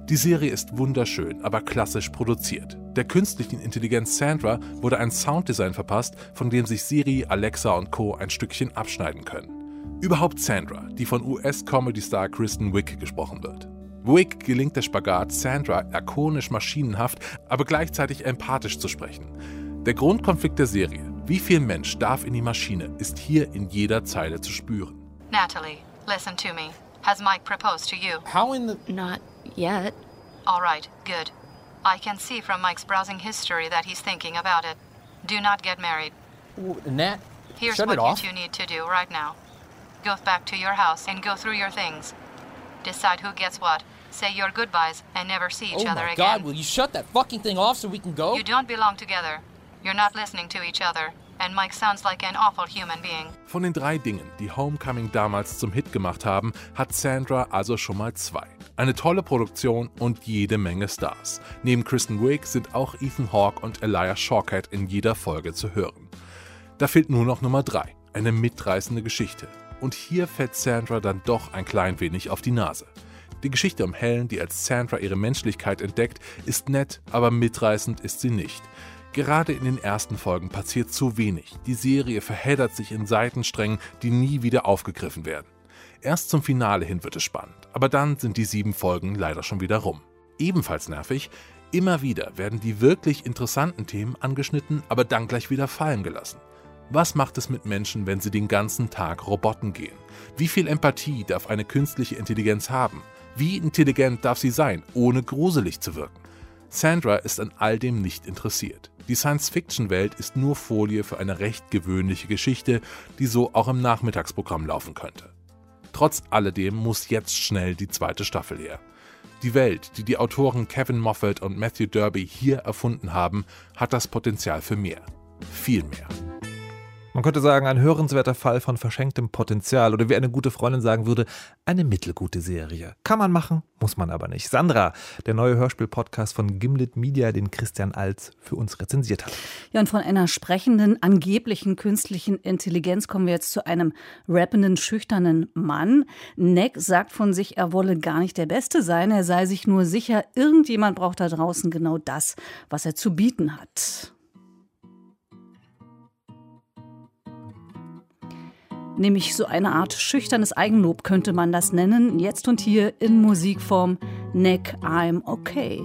[SPEAKER 17] Die Serie ist wunderschön, aber klassisch produziert. Der künstlichen Intelligenz Sandra wurde ein Sounddesign verpasst, von dem sich Siri, Alexa und Co. ein Stückchen abschneiden können. Überhaupt Sandra, die von US-Comedy-Star Kristen Wiig gesprochen wird. Wiig gelingt der Spagat, Sandra ikonisch maschinenhaft, aber gleichzeitig empathisch zu sprechen. Der Grundkonflikt der Serie, wie viel Mensch darf in die Maschine, ist hier in jeder Zeile zu spüren.
[SPEAKER 18] Natalie, listen to me. Has Mike proposed to you?
[SPEAKER 21] How in the...
[SPEAKER 18] Not yet. All right, good. I can see from Mike's browsing history that he's thinking about it. Do not get married.
[SPEAKER 21] Nat,
[SPEAKER 18] Here's
[SPEAKER 21] shut
[SPEAKER 18] what
[SPEAKER 21] it off.
[SPEAKER 18] you two need to do right now. Go back to your house and go through your things. Decide who gets what. Say your goodbyes and never see each other
[SPEAKER 21] Oh my
[SPEAKER 18] again.
[SPEAKER 21] God, will you shut that fucking thing off so we can go?
[SPEAKER 18] You don't belong together. You're not listening to each other. And Mike sounds like an awful human being.
[SPEAKER 17] Von den 3 Dingen, die Homecoming damals zum Hit gemacht haben, hat Sandra also schon mal 2. Eine tolle Produktion und jede Menge Stars. Neben Kristen Wiig sind auch Ethan Hawke und Elijah Shawkat in jeder Folge zu hören. Da fehlt nur noch Nummer 3, eine mitreißende Geschichte. Und hier fällt Sandra dann doch ein klein wenig auf die Nase. Die Geschichte um Helen, die als Sandra ihre Menschlichkeit entdeckt, ist nett, aber mitreißend ist sie nicht. Gerade in den ersten Folgen passiert zu wenig. Die Serie verheddert sich in Seitensträngen, die nie wieder aufgegriffen werden. Erst zum Finale hin wird es spannend, aber dann sind die 7 Folgen leider schon wieder rum. Ebenfalls nervig, immer wieder werden die wirklich interessanten Themen angeschnitten, aber dann gleich wieder fallen gelassen. Was macht es mit Menschen, wenn sie den ganzen Tag Roboten gehen? Wie viel Empathie darf eine künstliche Intelligenz haben? Wie intelligent darf sie sein, ohne gruselig zu wirken? Sandra ist an all dem nicht interessiert. Die Science-Fiction-Welt ist nur Folie für eine recht gewöhnliche Geschichte, die so auch im Nachmittagsprogramm laufen könnte. Trotz alledem muss jetzt schnell die 2. Staffel her. Die Welt, die die Autoren Kevin Moffat und Matthew Derby hier erfunden haben, hat das Potenzial für mehr. Viel mehr.
[SPEAKER 2] Man könnte sagen, ein hörenswerter Fall von verschenktem Potenzial oder wie eine gute Freundin sagen würde, eine mittelgute Serie. Kann man machen, muss man aber nicht. Sandra, der neue Hörspiel-Podcast von Gimlet Media, den Christian Alz für uns rezensiert hat.
[SPEAKER 3] Ja, und von einer sprechenden, angeblichen künstlichen Intelligenz kommen wir jetzt zu einem rappenden, schüchternen Mann. Neck sagt von sich, er wolle gar nicht der Beste sein, er sei sich nur sicher, irgendjemand braucht da draußen genau das, was er zu bieten hat. Nämlich so eine Art schüchternes Eigenlob könnte man das nennen. Jetzt und hier in Musikform Neck, I'm okay.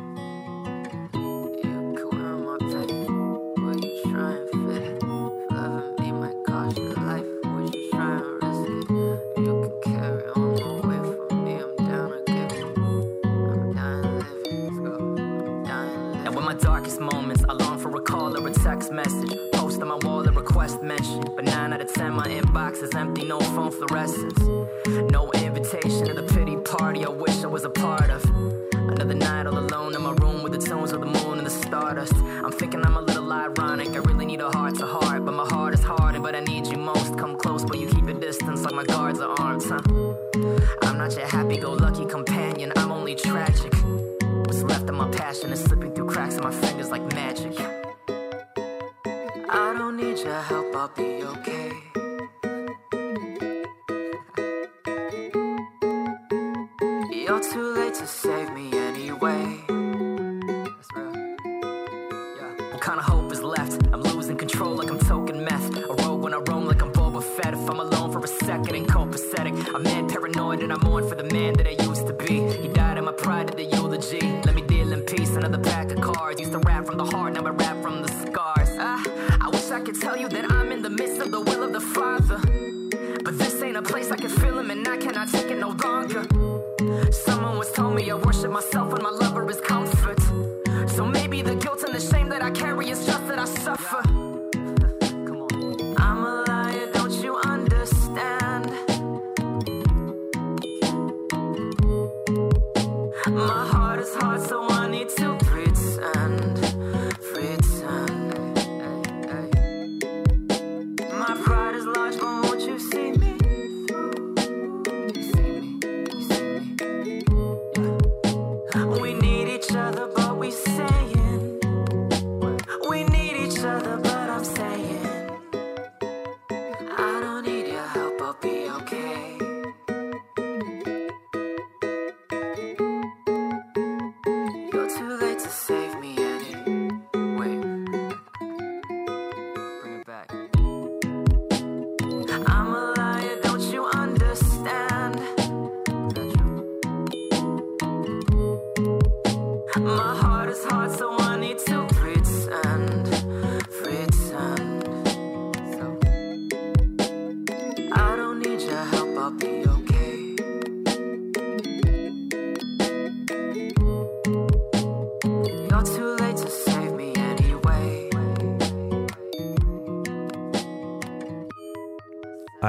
[SPEAKER 22] Is empty, no phone fluorescence. No invitation to the pity party I wish I was a part of. Another night all alone in my room with the tones of the moon and the stardust. I'm thinking I'm a little ironic. I really need a heart to heart, but my heart is hardened. But I need you most. Come close, but you keep a distance like my guards are armed, huh? I'm not your happy-go-lucky companion. I'm only tragic. What's left of my passion is slipping through cracks in my fingers like magic. I don't need your help, I'll be okay. You're too late to save me anyway. That's real. Yeah. What kind of hope is left? I'm losing control like I'm token meth. A rogue when I roam like I'm Boba Fett. If I'm alone for a second and copacetic, I'm mad paranoid and I mourn for the man that I used to be. He died in my pride at the eulogy. Let me deal in peace, another pack of cards. Used to rap from the heart, now I rap from the scars. I wish I could tell you that I'm in the midst of the will of the Father, but this ain't a place I can feel him and I cannot take it no longer. Someone once told me I worship myself when my lover is comfort. So maybe the guilt and the shame that I carry is just that I suffer. I'm a liar, don't you understand? My heart is hard, so I need to pretend. My pride is large, but won't you see me through? See me.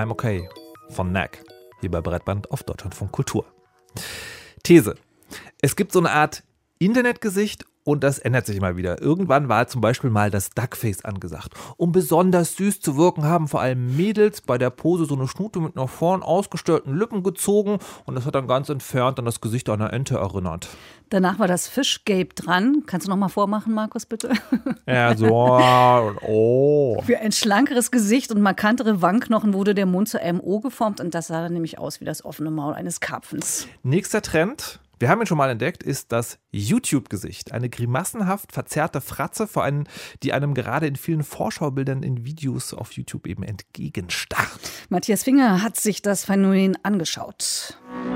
[SPEAKER 2] I'm Okay von Knack. Hier bei Breitband auf Deutschlandfunk Kultur. These. Es gibt so eine Art Internetgesicht und das ändert sich immer wieder. Irgendwann war zum Beispiel mal das Duckface angesagt. Um besonders süß zu wirken, haben vor allem Mädels bei der Pose so eine Schnute mit nach vorn ausgestellten Lippen gezogen und das hat dann ganz entfernt an das Gesicht einer Ente erinnert.
[SPEAKER 3] Danach war das Fishgape dran. Kannst du noch mal vormachen, Markus, bitte?
[SPEAKER 2] Ja, so. Oh.
[SPEAKER 3] Für ein schlankeres Gesicht und markantere Wangenknochen wurde der Mund zur MO geformt und das sah dann nämlich aus wie das offene Maul eines Karpfens.
[SPEAKER 2] Nächster Trend. Wir haben ihn schon mal entdeckt, ist das YouTube-Gesicht. Eine grimassenhaft verzerrte Fratze, die einem gerade in vielen Vorschaubildern in Videos auf YouTube eben entgegenstarrt.
[SPEAKER 3] Matthias Finger hat sich das Phänomen angeschaut.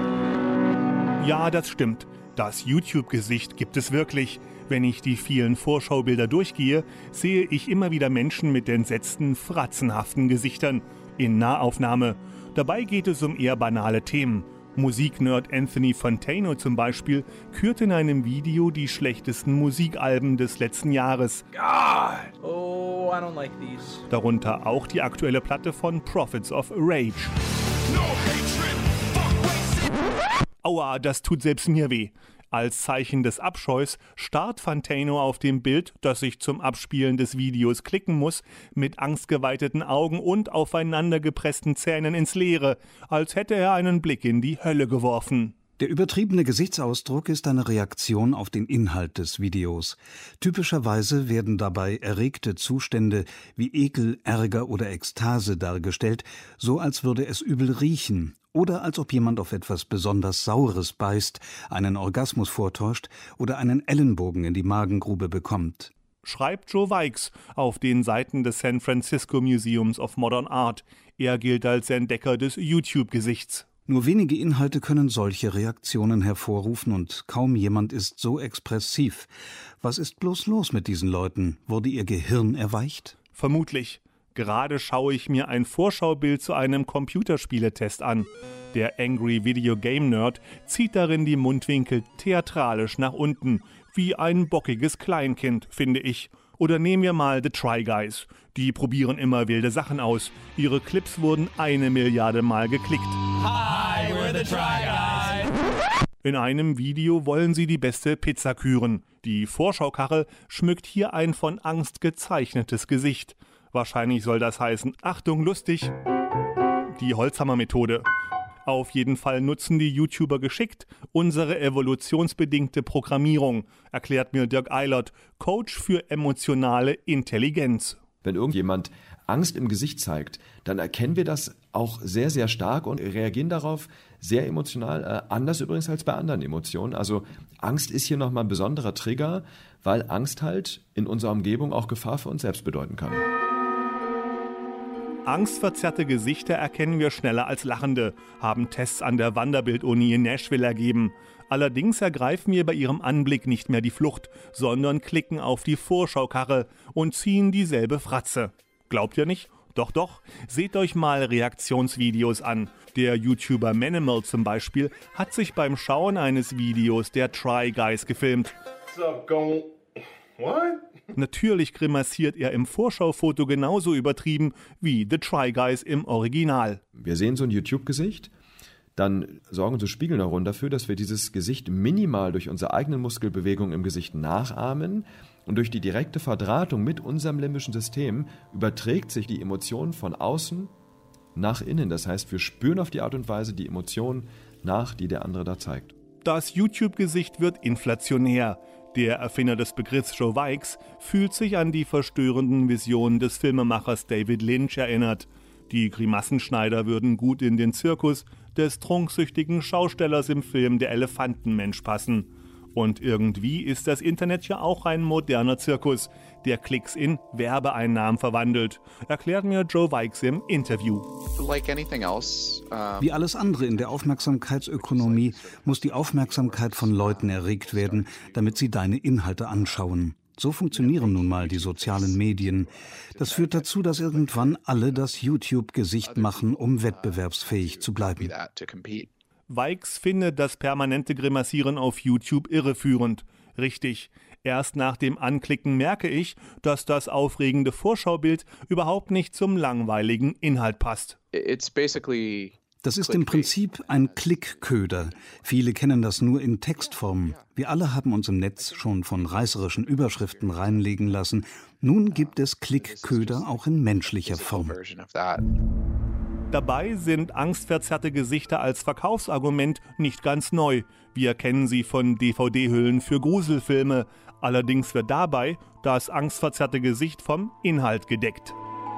[SPEAKER 4] Ja, das stimmt. Das YouTube-Gesicht gibt es wirklich. Wenn ich die vielen Vorschaubilder durchgehe, sehe ich immer wieder Menschen mit entsetzten, fratzenhaften Gesichtern in Nahaufnahme. Dabei geht es um eher banale Themen. Musiknerd Anthony Fantano zum Beispiel kürt in einem Video die schlechtesten Musikalben des letzten Jahres.
[SPEAKER 5] God! Oh, I don't like these.
[SPEAKER 4] Darunter auch die aktuelle Platte von Prophets of Rage.
[SPEAKER 5] No hatred, fuck racism.
[SPEAKER 4] Aua, das tut selbst mir weh. Als Zeichen des Abscheus starrt Fantano auf dem Bild, das sich zum Abspielen des Videos klicken muss, mit angstgeweiteten Augen und aufeinandergepressten Zähnen ins Leere, als hätte er einen Blick in die Hölle geworfen.
[SPEAKER 23] Der übertriebene Gesichtsausdruck ist eine Reaktion auf den Inhalt des Videos. Typischerweise werden dabei erregte Zustände wie Ekel, Ärger oder Ekstase dargestellt, so als würde es übel riechen. Oder als ob jemand auf etwas besonders Saures beißt, einen Orgasmus vortäuscht oder einen Ellenbogen in die Magengrube bekommt.
[SPEAKER 4] Schreibt Joe Wykes auf den Seiten des San Francisco Museums of Modern Art. Er gilt als Entdecker des YouTube-Gesichts.
[SPEAKER 23] Nur wenige Inhalte können solche Reaktionen hervorrufen und kaum jemand ist so expressiv. Was ist bloß los mit diesen Leuten? Wurde ihr Gehirn erweicht?
[SPEAKER 4] Vermutlich. Gerade schaue ich mir ein Vorschaubild zu einem Computerspieletest an. Der Angry Video Game Nerd zieht darin die Mundwinkel theatralisch nach unten, wie ein bockiges Kleinkind, finde ich. Oder nehmen wir mal The Try Guys. Die probieren immer wilde Sachen aus. Ihre Clips wurden 1 Milliarde Mal geklickt.
[SPEAKER 5] Hi, we're the Try Guys.
[SPEAKER 4] In einem Video wollen sie die beste Pizza küren. Die Vorschaukarre schmückt hier ein von Angst gezeichnetes Gesicht. Wahrscheinlich soll das heißen, Achtung, lustig, die Holzhammer-Methode. Auf jeden Fall nutzen die YouTuber geschickt unsere evolutionsbedingte Programmierung, erklärt mir Dirk Eilert, Coach für emotionale Intelligenz.
[SPEAKER 24] Wenn irgendjemand Angst im Gesicht zeigt, dann erkennen wir das auch sehr, sehr stark und reagieren darauf sehr emotional, anders übrigens als bei anderen Emotionen. Also Angst ist hier nochmal ein besonderer Trigger, weil Angst halt in unserer Umgebung auch Gefahr für uns selbst bedeuten kann.
[SPEAKER 4] Angstverzerrte Gesichter erkennen wir schneller als lachende, haben Tests an der Vanderbilt-Uni in Nashville ergeben. Allerdings ergreifen wir bei ihrem Anblick nicht mehr die Flucht, sondern klicken auf die Vorschaukarre und ziehen dieselbe Fratze. Glaubt ihr nicht? Doch, doch. Seht euch mal Reaktionsvideos an. Der YouTuber Manimal zum Beispiel hat sich beim Schauen eines Videos der Try Guys gefilmt. What? Natürlich grimassiert er im Vorschaufoto genauso übertrieben wie The Try Guys im Original.
[SPEAKER 24] Wir sehen so ein YouTube-Gesicht, dann sorgen so Spiegelneuronen dafür, dass wir dieses Gesicht minimal durch unsere eigenen Muskelbewegungen im Gesicht nachahmen und durch die direkte Verdrahtung mit unserem limbischen System überträgt sich die Emotion von außen nach innen. Das heißt, wir spüren auf die Art und Weise die Emotion nach, die der andere da zeigt.
[SPEAKER 4] Das YouTube-Gesicht wird inflationär. Der Erfinder des Begriffs Joe Wykes fühlt sich an die verstörenden Visionen des Filmemachers David Lynch erinnert. Die Grimassenschneider würden gut in den Zirkus des trunksüchtigen Schaustellers im Film Der Elefantenmensch passen. Und irgendwie ist das Internet ja auch ein moderner Zirkus, der Klicks in Werbeeinnahmen verwandelt, erklärt mir Joe Wykes im Interview.
[SPEAKER 23] Wie alles andere in der Aufmerksamkeitsökonomie muss die Aufmerksamkeit von Leuten erregt werden, damit sie deine Inhalte anschauen. So funktionieren nun mal die sozialen Medien. Das führt dazu, dass irgendwann alle das YouTube-Gesicht machen, um wettbewerbsfähig zu bleiben.
[SPEAKER 4] Wykes findet das permanente Grimassieren auf YouTube irreführend. Richtig, Erst nach dem Anklicken merke ich, dass das aufregende Vorschaubild überhaupt nicht zum langweiligen Inhalt passt.
[SPEAKER 23] Das ist im Prinzip ein Klickköder. Viele kennen das nur in Textform. Wir alle haben uns im Netz schon von reißerischen Überschriften reinlegen lassen. Nun gibt es Klickköder auch in menschlicher Form.
[SPEAKER 4] Dabei sind angstverzerrte Gesichter als Verkaufsargument nicht ganz neu. Wir kennen sie von DVD-Hüllen für Gruselfilme. Allerdings wird dabei das angstverzerrte Gesicht vom Inhalt gedeckt.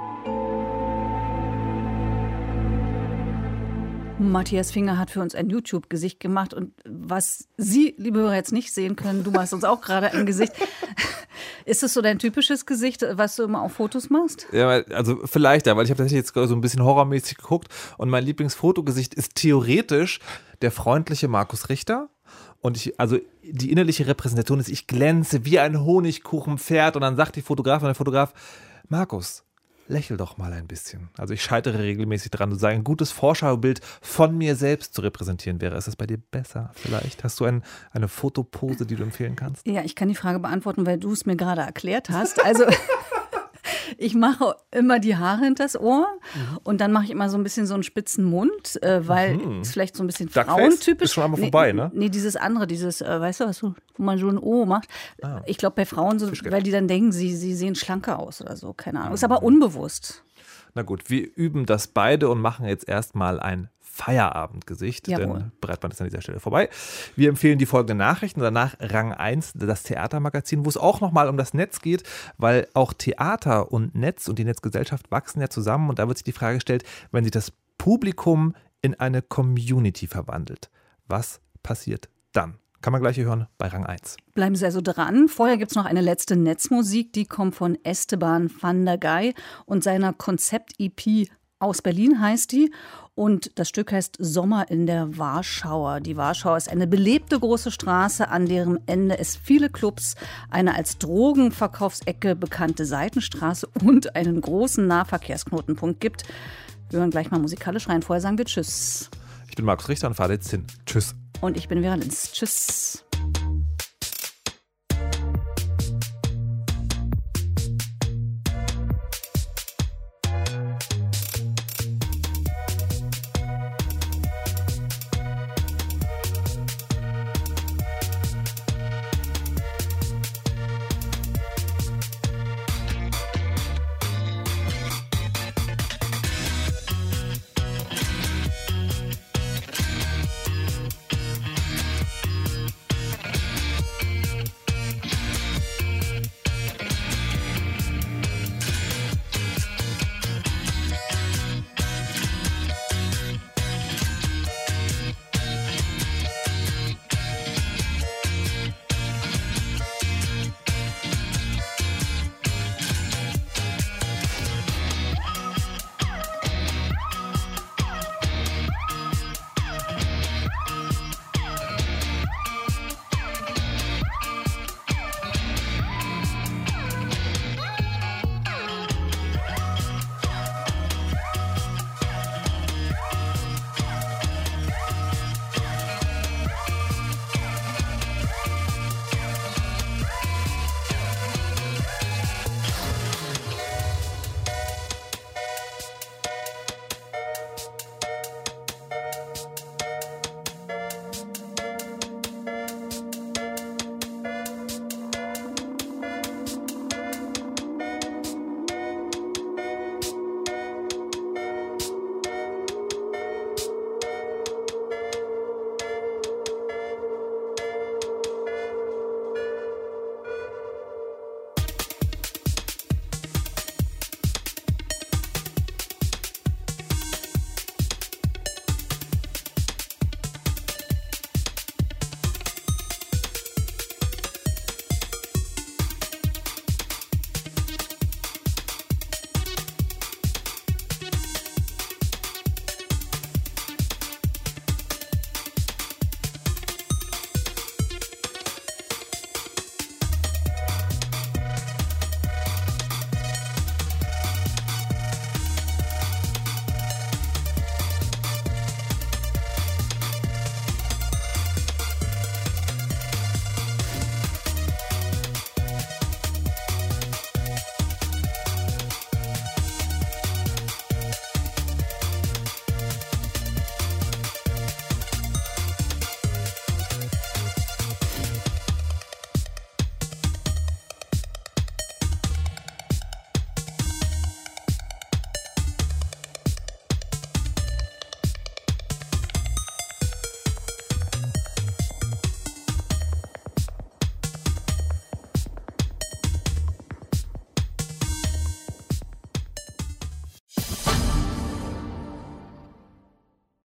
[SPEAKER 3] Matthias Finger hat für uns ein YouTube-Gesicht gemacht und was Sie, liebe Hörer, jetzt nicht sehen können, du machst uns auch gerade ein Gesicht. Ist das so dein typisches Gesicht, was du immer auf Fotos machst?
[SPEAKER 2] Ja, also vielleicht, ja, weil ich habe tatsächlich jetzt so ein bisschen horrormäßig geguckt und mein Lieblingsfotogesicht ist theoretisch der freundliche Markus Richter. Und also die innerliche Repräsentation ist, ich glänze wie ein Honigkuchenpferd und dann sagt die Fotografin oder der Fotograf, Markus, lächel doch mal ein bisschen. Also ich scheitere regelmäßig dran, sozusagen ein gutes Vorschaubild von mir selbst zu repräsentieren wäre. Ist das bei dir besser vielleicht? Hast du eine Fotopose, die du empfehlen kannst?
[SPEAKER 3] Ja, ich kann die Frage beantworten, weil du es mir gerade erklärt hast. Also ich mache immer die Haare hinters Ohr und dann mache ich immer so ein bisschen so einen spitzen Mund, weil es vielleicht so ein bisschen frauentypisch
[SPEAKER 2] ist schon einmal vorbei, ne?
[SPEAKER 3] Nee, dieses andere, weißt du, wo man so ein O macht. Ich glaube bei Frauen so, weil die dann denken, sie sehen schlanker aus oder so, keine Ahnung. Ist aber unbewusst.
[SPEAKER 2] Na gut, wir üben das beide und machen jetzt erstmal ein Feierabendgesicht, denn Breitband ist an dieser Stelle vorbei. Wir empfehlen die folgenden Nachrichten, danach Rang 1, das Theatermagazin, wo es auch nochmal um das Netz geht, weil auch Theater und Netz und die Netzgesellschaft wachsen ja zusammen und da wird sich die Frage gestellt, wenn sich das Publikum in eine Community verwandelt, was passiert dann? Kann man gleich hier hören bei Rang 1.
[SPEAKER 3] Bleiben Sie also dran. Vorher gibt es noch eine letzte Netzmusik, die kommt von Esteban van der Gaay und seiner Konzept-EP aus Berlin heißt die. Und das Stück heißt Sommer in der Warschauer. Die Warschauer ist eine belebte große Straße, an deren Ende es viele Clubs, eine als Drogenverkaufsecke bekannte Seitenstraße und einen großen Nahverkehrsknotenpunkt gibt. Wir hören gleich mal musikalisch rein. Vorher sagen wir Tschüss.
[SPEAKER 2] Ich bin Markus Richter und fahre jetzt hin. Tschüss.
[SPEAKER 3] Und ich bin Vera Linz. Tschüss.